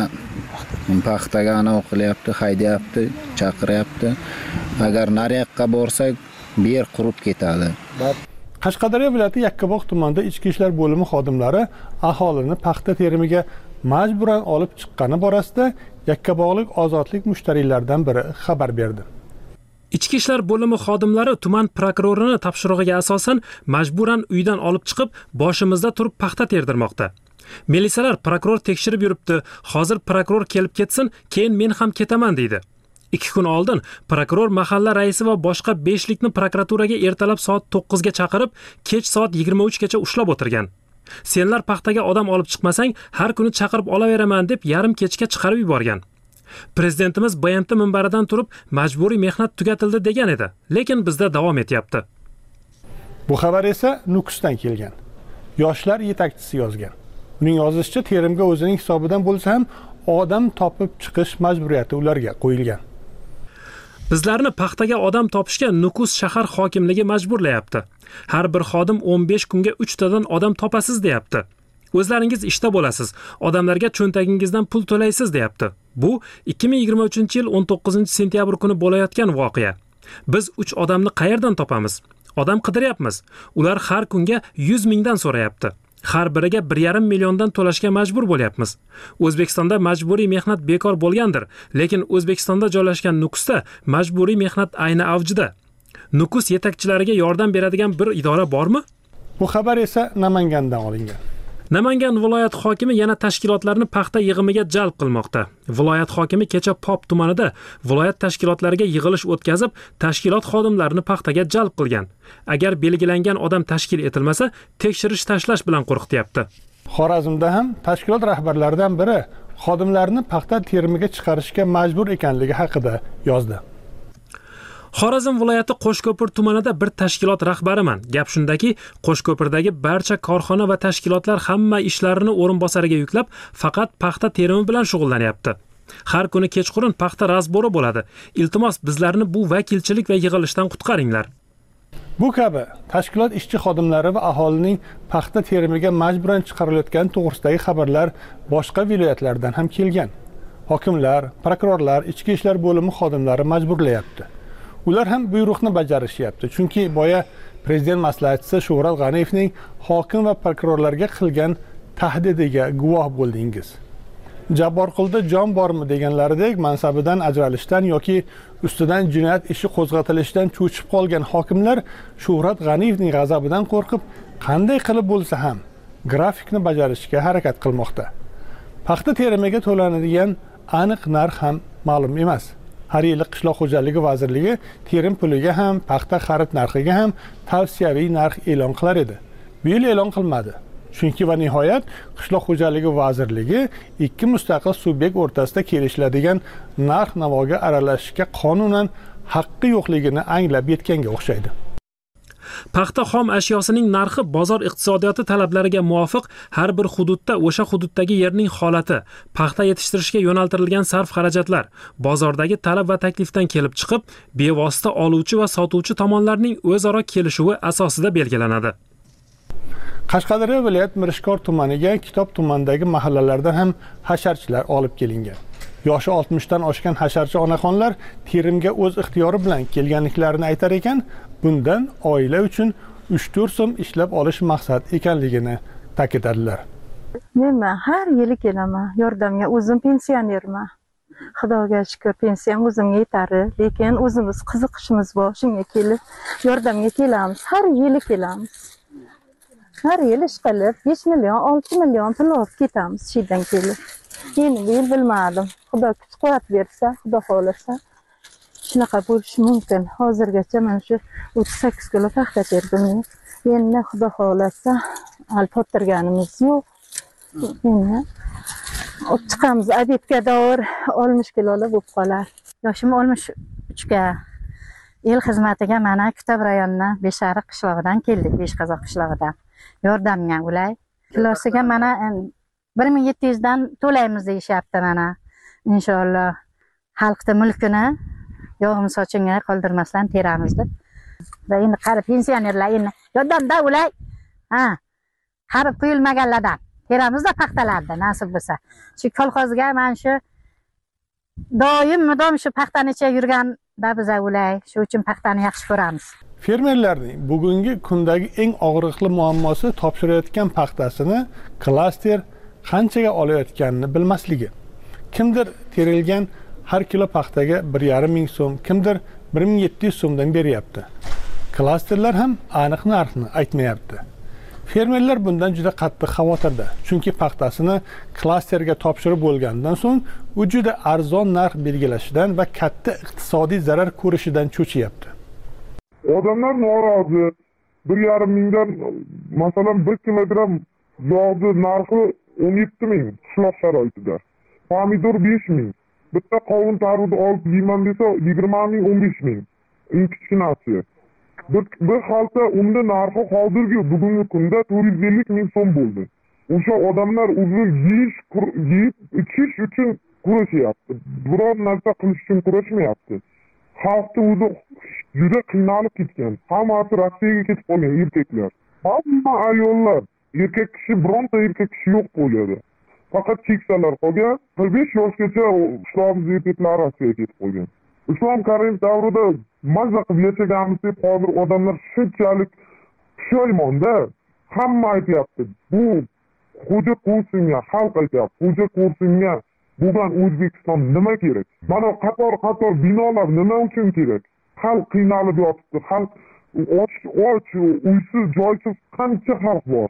paxtaga ana o'qilyapti, haydayapti, chaqiryapti. Agar nariyoqqa borsak, bu yer qurib ketadi. Qashqadaryo viloyati Yakkabog' tumanida ichki ishlar bo'limi xodimlari aholini paxta terimiga majburan olib chiqqani borasida Yakkabog'lik ozodlik mushtariylardan biri xabar berdi. Ichki ishlar bo'limi xodimlari tuman prokurorini topshirig'iga asosan majburan uydan olib chiqib, boshimizda turib paxta terdirmoqda. Militsiyalar prokuror tekshirib yuribdi, hozir prokuror kelib ketsin, keyin men ham ketaman deydi. ikki kun oldin prokuror mahalla raisi va boshqa beshlikni prokuraturaga ertalab soat to'qqizga chaqirib, kech soat yigirma uch gacha ushlab o'tirgan. Senlar paxtaga odam olib chiqmasang, har kuni chaqirib olaveraman deb yarim kechga chiqarib yuborgan. Prezidentimiz B M T minbaridan turib, majburiy mehnat tugatildi degan edi, lekin bizda davom etyapti. Bu xabar esa Nukusdan kelgan. Yoshlar yetakchisi yozgan. Uning yozishicha, terimga o'zining hisobidan bo'lsa ham odam topib chiqish majburiyati ularga qo'yilgan. Bizlarni paxtaga odam topishga Nukus shahar hokimligi majburlayapti. Har bir xodim o'n besh kunga uch tadan odam topasiz deyapti. O'zlaringiz ishda bo'lasiz, odamlarga cho'ntagingizdan pul to'laysiz deyapti. Bu ikki ming yigirma uchinchi yil o'n to'qqizinchi sentyabr kuni bo'layotgan voqea. Biz uch odamni qayerdan topamiz? Odam qidiryapmiz. Ular har kunga yuz mingdan so'rayapti. Har biriga bir yarim milliondan to'lashga majbur bo'lyapmiz. O'zbekistonda majburiy mehnat bekor bo'lgandir, lekin O'zbekistonda joylashgan Nukusda majburiy mehnat ayni avjida. Nukus yetakchilariga yordam beradigan bir idora bormi? Bu xabar esa Namangandan olingan. Namangan viloyat hokimi yana tashkilotlarni paxta yig'imiga jalb qilmoqda. Viloyat hokimi kecha Pop tumanida viloyat tashkilotlariga yig'ilish o'tkazib, tashkilot xodimlarini paxtaga jalb qilgan. Agar belgilangan odam tashkil etilmasa, tekshirish tashlash bilan qo'rqityapti. Xorazmda ham tashkilot rahbarlaridan biri xodimlarni paxta terimiga chiqarishga majbur ekanligi haqida yozdi. Xorazm viloyati Qo'shko'pir tumanida bir tashkilot rahbariman. Gap shundaki, Qo'shko'pirdagi barcha korxona va tashkilotlar hamma ishlarini o'rinbosariga yuklab, faqat paxta terimi bilan shug'ullanyapti. Har kuni kechqurun paxta razbori bo'ladi. Iltimos, bizlarni bu vakilchilik va yig'ilishdan qutqaringlar. Bu kabi tashkilot ishchi xodimlari va aholining paxta terimiga majburan chiqarilayotgani to'g'risidagi xabarlar boshqa viloyatlardan ham kelgan. Hokimlar, prokurorlar, ichki ishlar bo'limi xodimlari majburlayapti. Ular ham buyruqni bajarishyapti, chunki boya prezident maslahatchisi Shuhrat G'aniyevning hokim va prokurorlarga qilgan tahdidiga guvoh bo'ldingiz. Jabborqulda jon bormi deganlaridek mansabidan ajralishdan yoki ustidan jinoyat ishi qo'zg'atilishidan cho'chib qolgan hokimlar Shuhrat G'aniyevning g'azabidan qo'rqib, qanday qilib bo'lsa ham grafikni bajarishga harakat qilmoqda. Paxta terimiga to'lanadigan aniq narx ham ma'lum emas. Har yili Qishloq xo'jaligi vazirligi terim puliga ham, paxta xarid narxiga ham tavsiyaviy narx e'lon qilar edi. Bu yil e'lon qilmadi. Chunki va nihoyat Qishloq xo'jaligi vazirligi ikki mustaqil subyekt o'rtasida kelishiladigan narx-navoga aralashishga qonunan haqqi yo'qligini anglab yetganga o'xshaydi. Paxta xom ashyosining narxi bozor iqtisodiyoti talablariga muvofiq har bir hududda o'sha hududdagi yerning holati, paxta yetishtirishga yo'naltirilgan sarf xarajatlar, bozordagi talab va taklifdan kelib chiqib, bevosita oluvchi va sotuvchi tomonlarning o'zaro kelishuvi asosida belgilanadi. Qashqadaryo viloyat Mirishkor tumaniga Kitob tumanidagi mahallalardan ham hasharchilar olib kelingan. Yoshi oltmishdan oshgan hasharchi onaxonlar terimga o'z ixtiyori bilan kelganliklarini aytar ekan, bundan oila uchun uch to'rt so'm ishlab olish maqsad ekanligini ta'kidladilar. Men har yili kelaman, yordamga, o'zim pensionerman. Xudoga shukr, pensiyam o'zimga yetadi, lekin o'zimiz qiziqishimiz bor, shunga kelib yordamga kelamiz. Har yili kelamiz. Har yili ish qilib besh million, olti million pul olib ketamiz shundan kelib. Endi bu yil bilmadim. Xudo kuch-quvvat bersa, Xudo xohlasa shunaqa bo'lishi mumkin. Hozirgacha mana shu o'ttiz sakkiz kilo paxta terdim. Endi Xudo xohlasa alpottirganimiz yo'q. Endi chiqamiz adetga davr oltmish kilolar bo'lib qolar. Yoshim oltmish uchga. El xizmatiga mana Kitob rayonidan Beshariq qishlog'idan keldik, Beshqazoq qishlog'idan. Yordamga ulay. Kilosiga mana bir ming yetti yuz dan to'laymiz deyishyapti mana. Inshaalloh xalqning mulkini yog'im sochinga qoldirmasdan teramiz deb. Va endi qari pensionerlar endi yordamda ulay. Ha. Qarib qo'yilmaganlardan teramizda paxtalarda nasib bo'lsa. Shu kolxozga mana shu doim mudom shu paxtani ichida yurganda biz ulay, shu uchun paxtani yaxshi ko'ramiz. Fermerlarning bugungi kundagi eng og'riqli muammosi topshirayotgan paxtasini klaster qanchaga olayotganini bilmasligi. Kimdir terilgan har kilo paxtaga bir yarim ming so'm, kimdir bir ming yetti yuz so'mdan beryapti. Klasterlar ham aniq narxni aytmayapti. Fermerlar bundan juda qattiq xavotirda, chunki paxtasini klasterga topshirib bo'lgandan so'ng u juda arzon narx belgilashidan va katta iqtisodiy zarar ko'rishidan cho'chiyapti. Odamlar norozi. bir yarim mingdan masalan bir kilogramm yog'ni narxi o'n yetti ming qishloq sharoitida. Pomidor besh ming. Bitta qovun tarvudi olib yeyman desa yigirma ming, o'n besh ming. Eng kichkinasi. Bir, bir xalta unda narxi hozirgi bugungi kunda to'rt yuz ellik ming so'm bo'ldi. O'sha odamlar uzun yeyish, yeyib ichish uchun kurashyapti. Biror narsa qilish uchun kurashmayapti. Xalqni o'zi juda qiynalib ketgan. Hammasi Rossiyaga ketib qolgan erkaklar. Hamma ayollar, erkak kishi bironta erkak kishi yo'q bo'ladi. Faqat keksalar qolgan. qirq besh yoshgacha qishlog'imiz erkaklari Rossiyaga ketib qolgan. Islom Karimov davrida mazza qilib yashaganmiz deb hozir odamlar shunchalik pushaymonda. hamma aytyapti. Bu xo'ja qo'rsinga, xalq aytyapti. Xo'ja qo'rsinga bo'lgan O'zbekiston nima kerak? Mana qator-qator binolar nima uchun kerak? Xalq qiynalib yotibdi. Xalq och, och, uysiz, joysiz qancha xalq bor.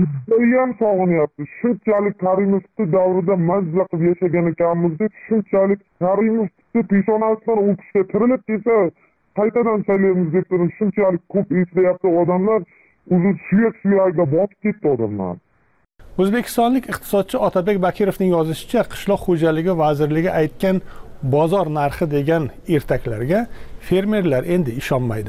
Ham sog'inyapti. Shunchalik Karimovning davrida mazza qilib yashagan ekanmiz deb, shunchalik Karimovning peshonasidan o'qishga tirilib kelsa, qaytadan saylaymiz deb turib, shunchalik ko'p eslayapti odamlar, o'zi suyak-suyagiga botib ketdi odamlar. O'zbekistonlik iqtisodchi Otabek Bakirovning yozishicha, qishloq xo'jaligi vazirligi aytgan bozor narxi degan ertaklarga fermerlar endi ishonmaydi.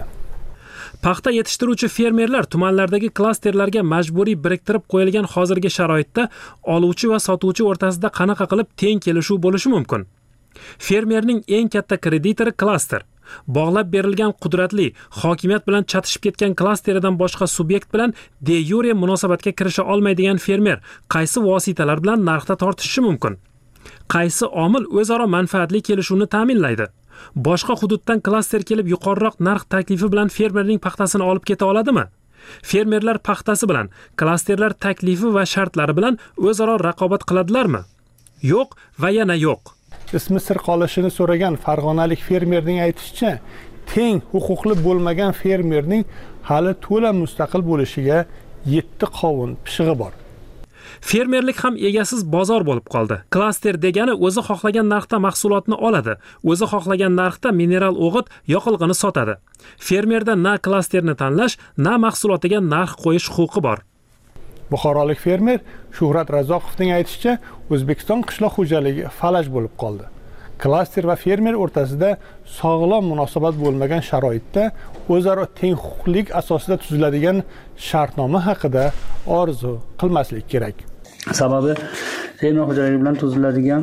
Paxta yetishtiruvchi fermerlar tumanlardagi klasterlarga majburiy biriktirib qo'yilgan hozirgi sharoitda oluvchi va sotuvchi o'rtasida qanaqa qilib teng kelishuv bo'lishi mumkin? Fermerning eng katta kreditori klaster. Bog'lab berilgan qudratli, hokimiyat bilan chatishib ketgan klasteridan boshqa subyekt bilan de yure munosabatga kirisha olmaydigan fermer qaysi vositalar bilan narxda tortishishi mumkin? Qaysi omil o'zaro manfaatli kelishuvni ta'minlaydi? Boshqa hududdan klaster kelib yuqoriroq narx taklifi bilan fermerning paxtasini olib keta oladimi? Fermerlar paxtasi bilan klasterlar taklifi va shartlari bilan o'zaro raqobat qiladilarmi? Yo'q va yana yo'q. Ismi sir qolishini so'ragan farg'onalik fermerning aytishicha, teng huquqli bo'lmagan fermerning hali to'la mustaqil bo'lishiga yetti qovun pishig'i bor. Fermerlik ham egasiz bozor bo'lib qoldi. Klaster degani o'zi xohlagan narxda mahsulotni oladi, o'zi xohlagan narxda mineral o'g'it, yoqilg'ini sotadi. Fermerda na klasterni tanlash, na mahsulotiga narx qo'yish huquqi bor. Buxorolik fermer Shuhrat Razoqovning aytishicha, O'zbekiston qishloq xo'jaligi falaj bo'lib qoldi. Klaster va fermer o'rtasida sog'lom munosabat bo'lmagan sharoitda o'zaro teng huquqlik asosida tuziladigan shartnoma haqida orzu qilmaslik kerak. Sababi fermer xo'jaligi bilan tuziladigan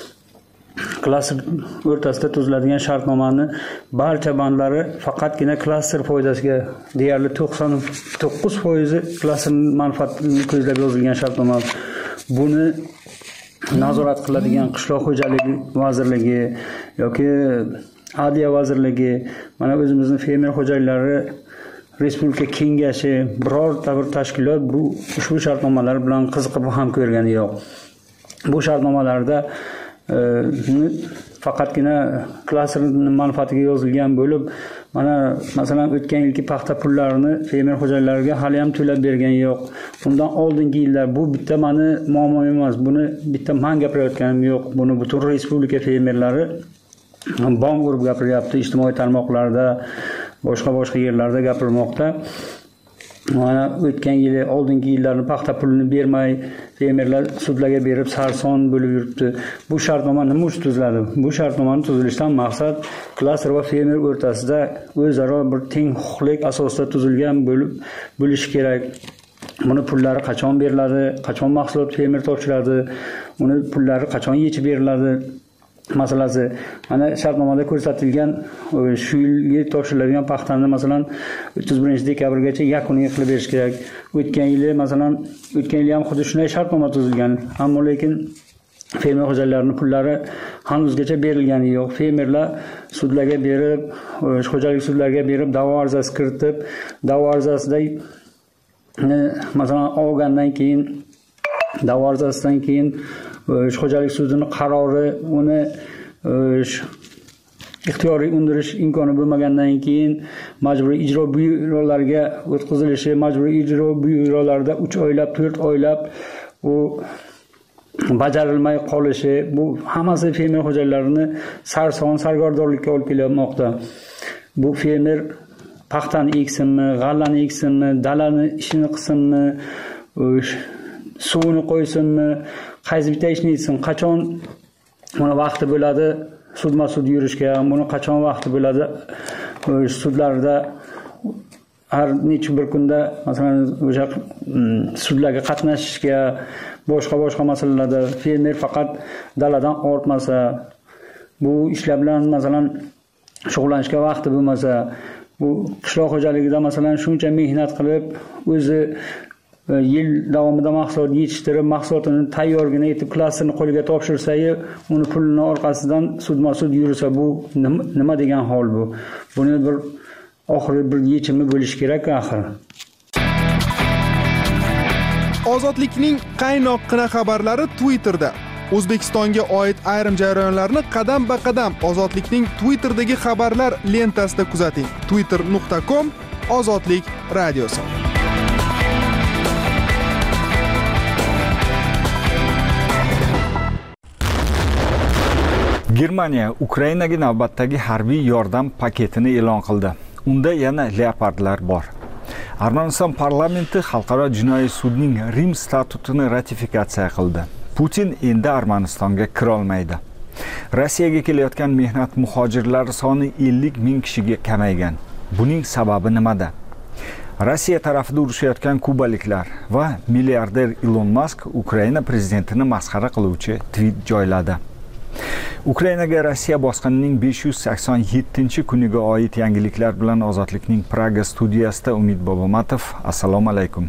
klaster o'rtasida tuziladigan shartnomani barcha bandlari faqatgina klaster foydasiga, deyarli to'qson to'qqiz foiz klaster manfaatini ko'zlab yozilgan shartnoma. Buni nazorat qiladigan qishloq xo'jaligi vazirligi yoki Adliya vazirligi, mana o'zimizning fermer xo'jaliklari Respublika kengashi, birorta bir tashkilot bu ushbu shartnomalar bilan qiziqib ham ko'rgani yo'q. Bu shartnomalarda faqatgina klaster manfaatiga yozilgan bo'lib, mana masalan o'tgan yilgi paxta pullarini fermer xo'jaliklariga hali ham to'lab bergan yo'q. Bundan oldingi yillar bu bitta meni muammo emas, buni bitta men gapirayotganim yo'q. Buni butun respublika fermerlari bong urib gapiryapti, ijtimoiy tarmoqlarda, boshqa-boshqa yerlarda gapirmoqda. Mana o'tgan yili, oldingi yillarni paxta pulini bermay fermerlar sudlarga berib sarson bo'lib yuribdi. Bu shartnoma nima uchun tuziladi? Bu shartnomani tuzilishidan maqsad klaster va fermer o'rtasida o'zaro bir teng huquqlik asosida tuzilgan bo'lib bo'lishi kerak. Buni pullari qachon beriladi, qachon mahsulot fermer topshiradi, uni pullari qachon yechib beriladi masalasi. Mana shartnomada ko'rsatilgan shu yilgi topshiriladigan paxtani masalan o'ttiz birinchi dekabrgacha yakuniy qilib berish kerak. O'tgan yili masalan o'tgan yil ham xuddi shunday shartnoma tuzilgan, ammo lekin fermer xo'jaliklarining pullari hanuzgacha berilgani yo'q. Fermerlar sudlarga berib, xo'jalik sudlariga berib, da'vo arizasi kiritib, da'vo arizasida masalan olgandan keyin da'vo arizasidan keyin xo'jalik sudining qarori uni ixtiyoriy undirish imkoni bo'lmagandan keyin majburiy ijro byurolariga o'tkazilishi, majburiy ijro byurolarida uch oylab, to'rt oylab u bajarilmay qolishi, bu hammasi fermer xo'jaliklarini sarson, sargardorlikka olib kelmoqda. Bu fermer paxtani eksinmi, g'allani eksinmi, dalani ishini qilsinmi, suvini qo'ysinmi, qaysi bitta ishni etsin, qachon buni vaqti bo'ladi sudma-sud yurishga, buni qachon vaqti bo'ladi sudlarda har necha bir kunda masalan o'sha sudlarga qatnashishga, boshqa-boshqa masalalarda fermer faqat daladan ortmasa, bu ishlar bilan masalan shug'ullanishga vaqti bo'lmasa, bu qishloq xo'jaligida masalan shuncha mehnat qilib o'zi yil davomida mahsulot yetishtirib, mahsulotini tayyorgina etib klasterni qo'liga topshirsa-yu, uni pulini orqasidan sudma-sud yursa, bu nima degan hol bu? Buni bir oxiri bir yechimi bo'lishi kerak axir. Ozodlikning qaynoqqina xabarlari Twitterda. O'zbekistonga oid ayrim jarayonlarni qadam-ba-qadam Ozodlikning Twitterdagi xabarlar lentasida kuzating. twitter nuqta com Ozodlik radiosi. Germaniya Ukrainaga navbatdagi harbiy yordam paketini e'lon qildi. Unda yana leopardlar bor. Armaniston parlamenti Xalqaro jinoiy sudning Rim statutini ratifikatsiya qildi. Putin endi Armanistonga kira olmaydi. Rossiyaga kelayotgan mehnat muhojirlari soni ellik ming kishiga kamaygan. Buning sababi nimada? Rossiya tarafida urushayotgan kubaliklar va milliarder Elon Musk Ukraina prezidentini masxara qiluvchi tweet joyladi. Ukrainaga Rossiya bosqinining besh yuz sakson yettinchi kuniga oid yangiliklar bilan Ozodlikning Praga studiyasida Umid Bobomatov. Assalomu alaykum.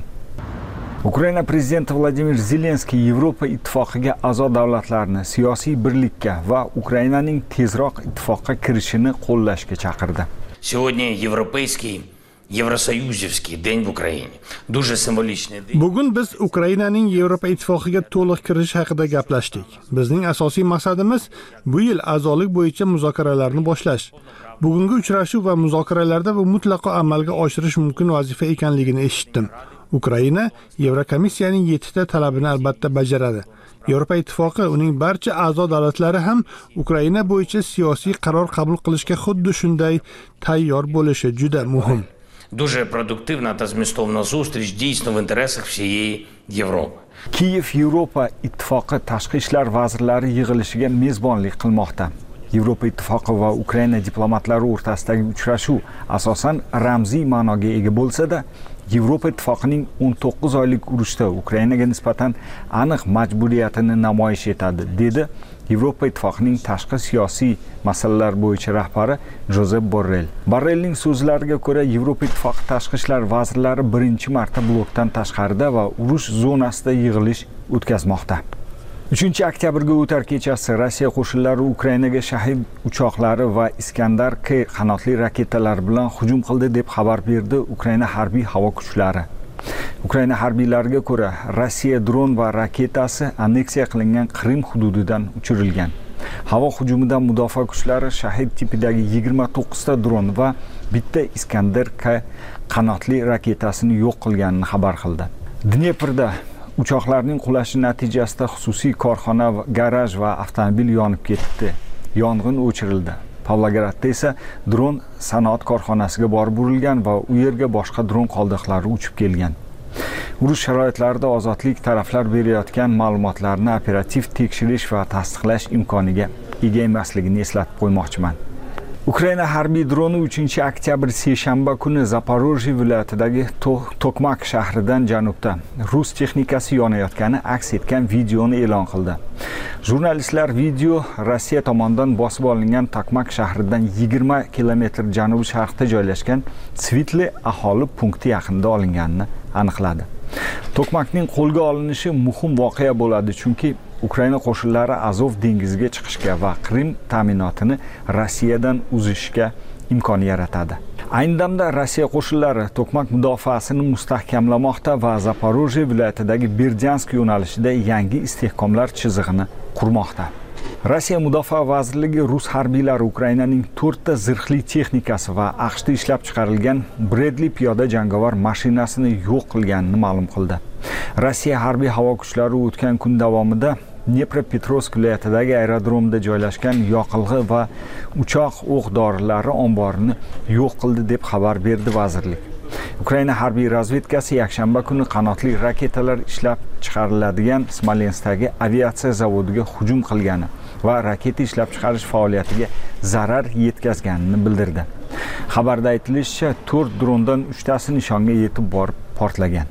Ukraina prezidenti Vladimir Zelenskiy Yevropa ittifoqiga a'zo davlatlarni siyosiy birlikka va Ukrainaning tezroq ittifoqqa kirishini qo'llashga chaqirdi. Сегодня европейский Евросоюзовский день в Украине. Дуже символичный день. Bugun biz Ukrainaning Yevropa ittifoqiga to'liq kirish haqida gaplashdik. Bizning asosiy maqsadimiz bu yil a'zolik bo'yicha muzokaralarni boshlash. Bugungi uchrashuv va muzokaralarda bu mutlaqo amalga oshirish mumkin vazifa ekanligini eshitdim. Ukraina Yevrokomissiyaning yettita talabini albatta bajaradi. Yevropa ittifoqi uning barcha a'zo davlatlari ham Ukraina bo'yicha siyosiy qaror qabul qilishga xuddi shunday tayyor bo'lishi juda muhim. Дуже продуктивна та змістовна зустріч дійсно в інтересах всієї Європи. Kiyev Yevropa ittifoqi tashqi ishlar vazirlari yig'ilishiga mezbonlik qilmoqda. Yevropa ittifoqi va Ukraina diplomatlari o'rtasidagi uchrashuv asosan ramziy ma'noga ega bo'lsa-da, Yevropa ittifoqining o'n to'qqiz oylik urushda Ukrainaga nisbatan aniq majburiyatini namoyish etadi, dedi Yevropa ittifoqining tashqi siyosiy masalalar bo'yicha rahbari Josep Borrell. Borrellning so'zlariga ko'ra, Yevropa ittifoqi tashqi ishlar vazirlari birinchi marta blokdan tashqarida va urush zonasida yig'ilish o'tkazmoqda. uchinchi oktyabrga o'tar kechasi Rossiya qo'shinlari Ukrainaga Shahid uchoqlari va Iskandar K qanotli raketalar bilan hujum qildi deb xabar berdi Ukraina harbiy havo kuchlari. Ukraina harbiylariga ko'ra, Rossiya dron va raketasi anneksiya qilingan Qrim hududidan uchirilgan. Havo hujumidan mudofaa kuchlari Shahid tipidagi yigirma to'qqizta dron va bitta Iskandar K qanotli raketasini yo'q qilganini xabar qildi. Dneprda uchoqlarning qulashi natijasida xususiy korxona, garaj va avtomobil yonib ketdi. Yong'in o'chirildi. Pavlogradda esa dron sanoat korxonasiga borib urilgan va u yerga boshqa dron qoldiqlari uchib kelgan. Urush sharoitlarida ozodlik taraflar berayotgan ma'lumotlarni operativ tekshirish va tasdiqlash imkoniga ega emasligini eslatib qo'ymoqchiman. Ukraina harbiy droni uchinchi oktyabr seshanba kuni Zaporojye viloyatidagi Tokmak shahridan janubda rus texnikasi yonayotgani aks etgan videoni e'lon qildi. Jurnalistlar video Rossiya tomonidan bosib olingan Tokmak shahridan yigirma kilometr janubi sharqda joylashgan Svitli aholi punkti yaqinida olinganini aniqladi. Tokmakning qo'lga olinishi muhim voqea bo'ladi, chunki Ukraina qo'shinlari Azov dengiziga chiqishga va Qrim ta'minotini Rossiyadan uzishga imkon yaratadi. Ayni damda Rossiya qo'shinlari Tokmak mudofaasini mustahkamlamoqda va Zaporojye viloyatidagi Berdyansk yo'nalishida yangi istehkomlar chizig'ini qurmoqda. Rossiya Mudofaa vazirligi rus harbiylari Ukrainaning to'rtta zirhli texnikasi va AQShda ishlab chiqarilgan Bradley piyoda jangovar mashinasini yo'q qilganini ma'lum qildi. Rossiya harbiy havo kuchlari o'tgan kun davomida Dnepropetrovsk viloyatidagi aerodromda joylashgan yoqilg'i va uchoq o'q-dorilari omborini yo'q qildi deb xabar berdi vazirlik. Ukraina harbiy razvedkasi yakshanba kuni qanotli raketalar ishlab chiqariladigan Smolenskdagi aviatsiya zavodiga hujum qilgani va raketa ishlab chiqarish faoliyatiga zarar yetkazganini bildirdi. Xabarda aytilishicha, to'rt drondan uchtasi nishonga yetib borib portlagan.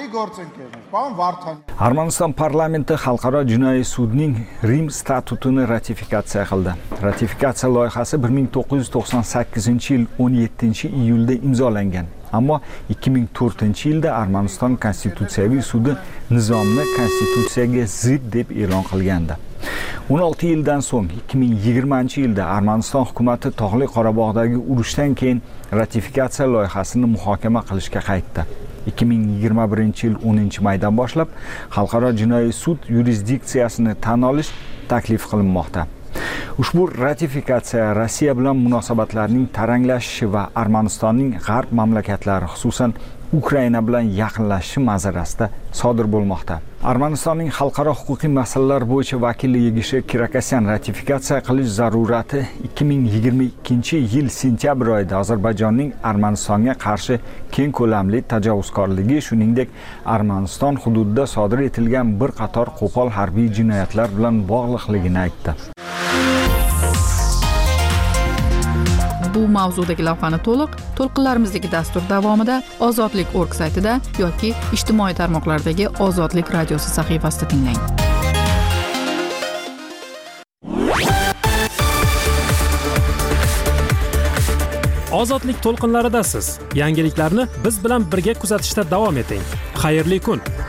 Armaniston parlamenti Xalqaro jinoiy sudning Rim statutini ratifikatsiya qildi. Ratifikatsiya loyihasi bir ming to'qqiz yuz to'qson sakkizinchi yil o'n yettinchi iyulda imzolangan. Ammo ikki ming to'rtinchi yilda Armaniston konstitutsiyaviy sudi nizomni konstitutsiyaga zid deb e'lon qilgandi. o'n olti yildan so'ng ikki ming yigirmanchi yilda Armaniston hukumati Tog'li Qorabog'dagi urushdan keyin ratifikatsiya loyihasini muhokama qilishga qaytdi. ikki ming yigirma birinchi yil o'ninchi maydan boshlab Xalqaro jinoiy sud yurisdiksiyasini tan olish taklif qilinmoqda. Ushbu ratifikatsiya Rossiya bilan munosabatlarning taranglashishi va Armanistonning g'arb mamlakatlari, xususan Ukraina bilan yaqinlashishi manzarasida sodir bo'lmoqda. Armanistonning xalqaro huquqiy masalalar bo'yicha vakilligishi Kirakasyan ratifikatsiya qilish zarurati ikki ming yigirma ikkinchi yil sentyabr oyida Ozarbayjonning Armanistonga qarshi keng ko'lamli tajovuzkorligi, shuningdek Armaniston hududida sodir etilgan bir qator qo'pol harbiy jinoyatlar bilan bog'liqligini aytdi. Bu mavzudagi lavhani to'liq to'lqinlarimizdagi dastur davomida Ozodlik nokta org saytida yoki ijtimoiy tarmoqlardagi Ozodlik radiosi sahifasida tinglang. Ozodlik to'lqinlaridasiz. Yangiliklarni biz bilan birga kuzatishda davom eting. Xayrli kun.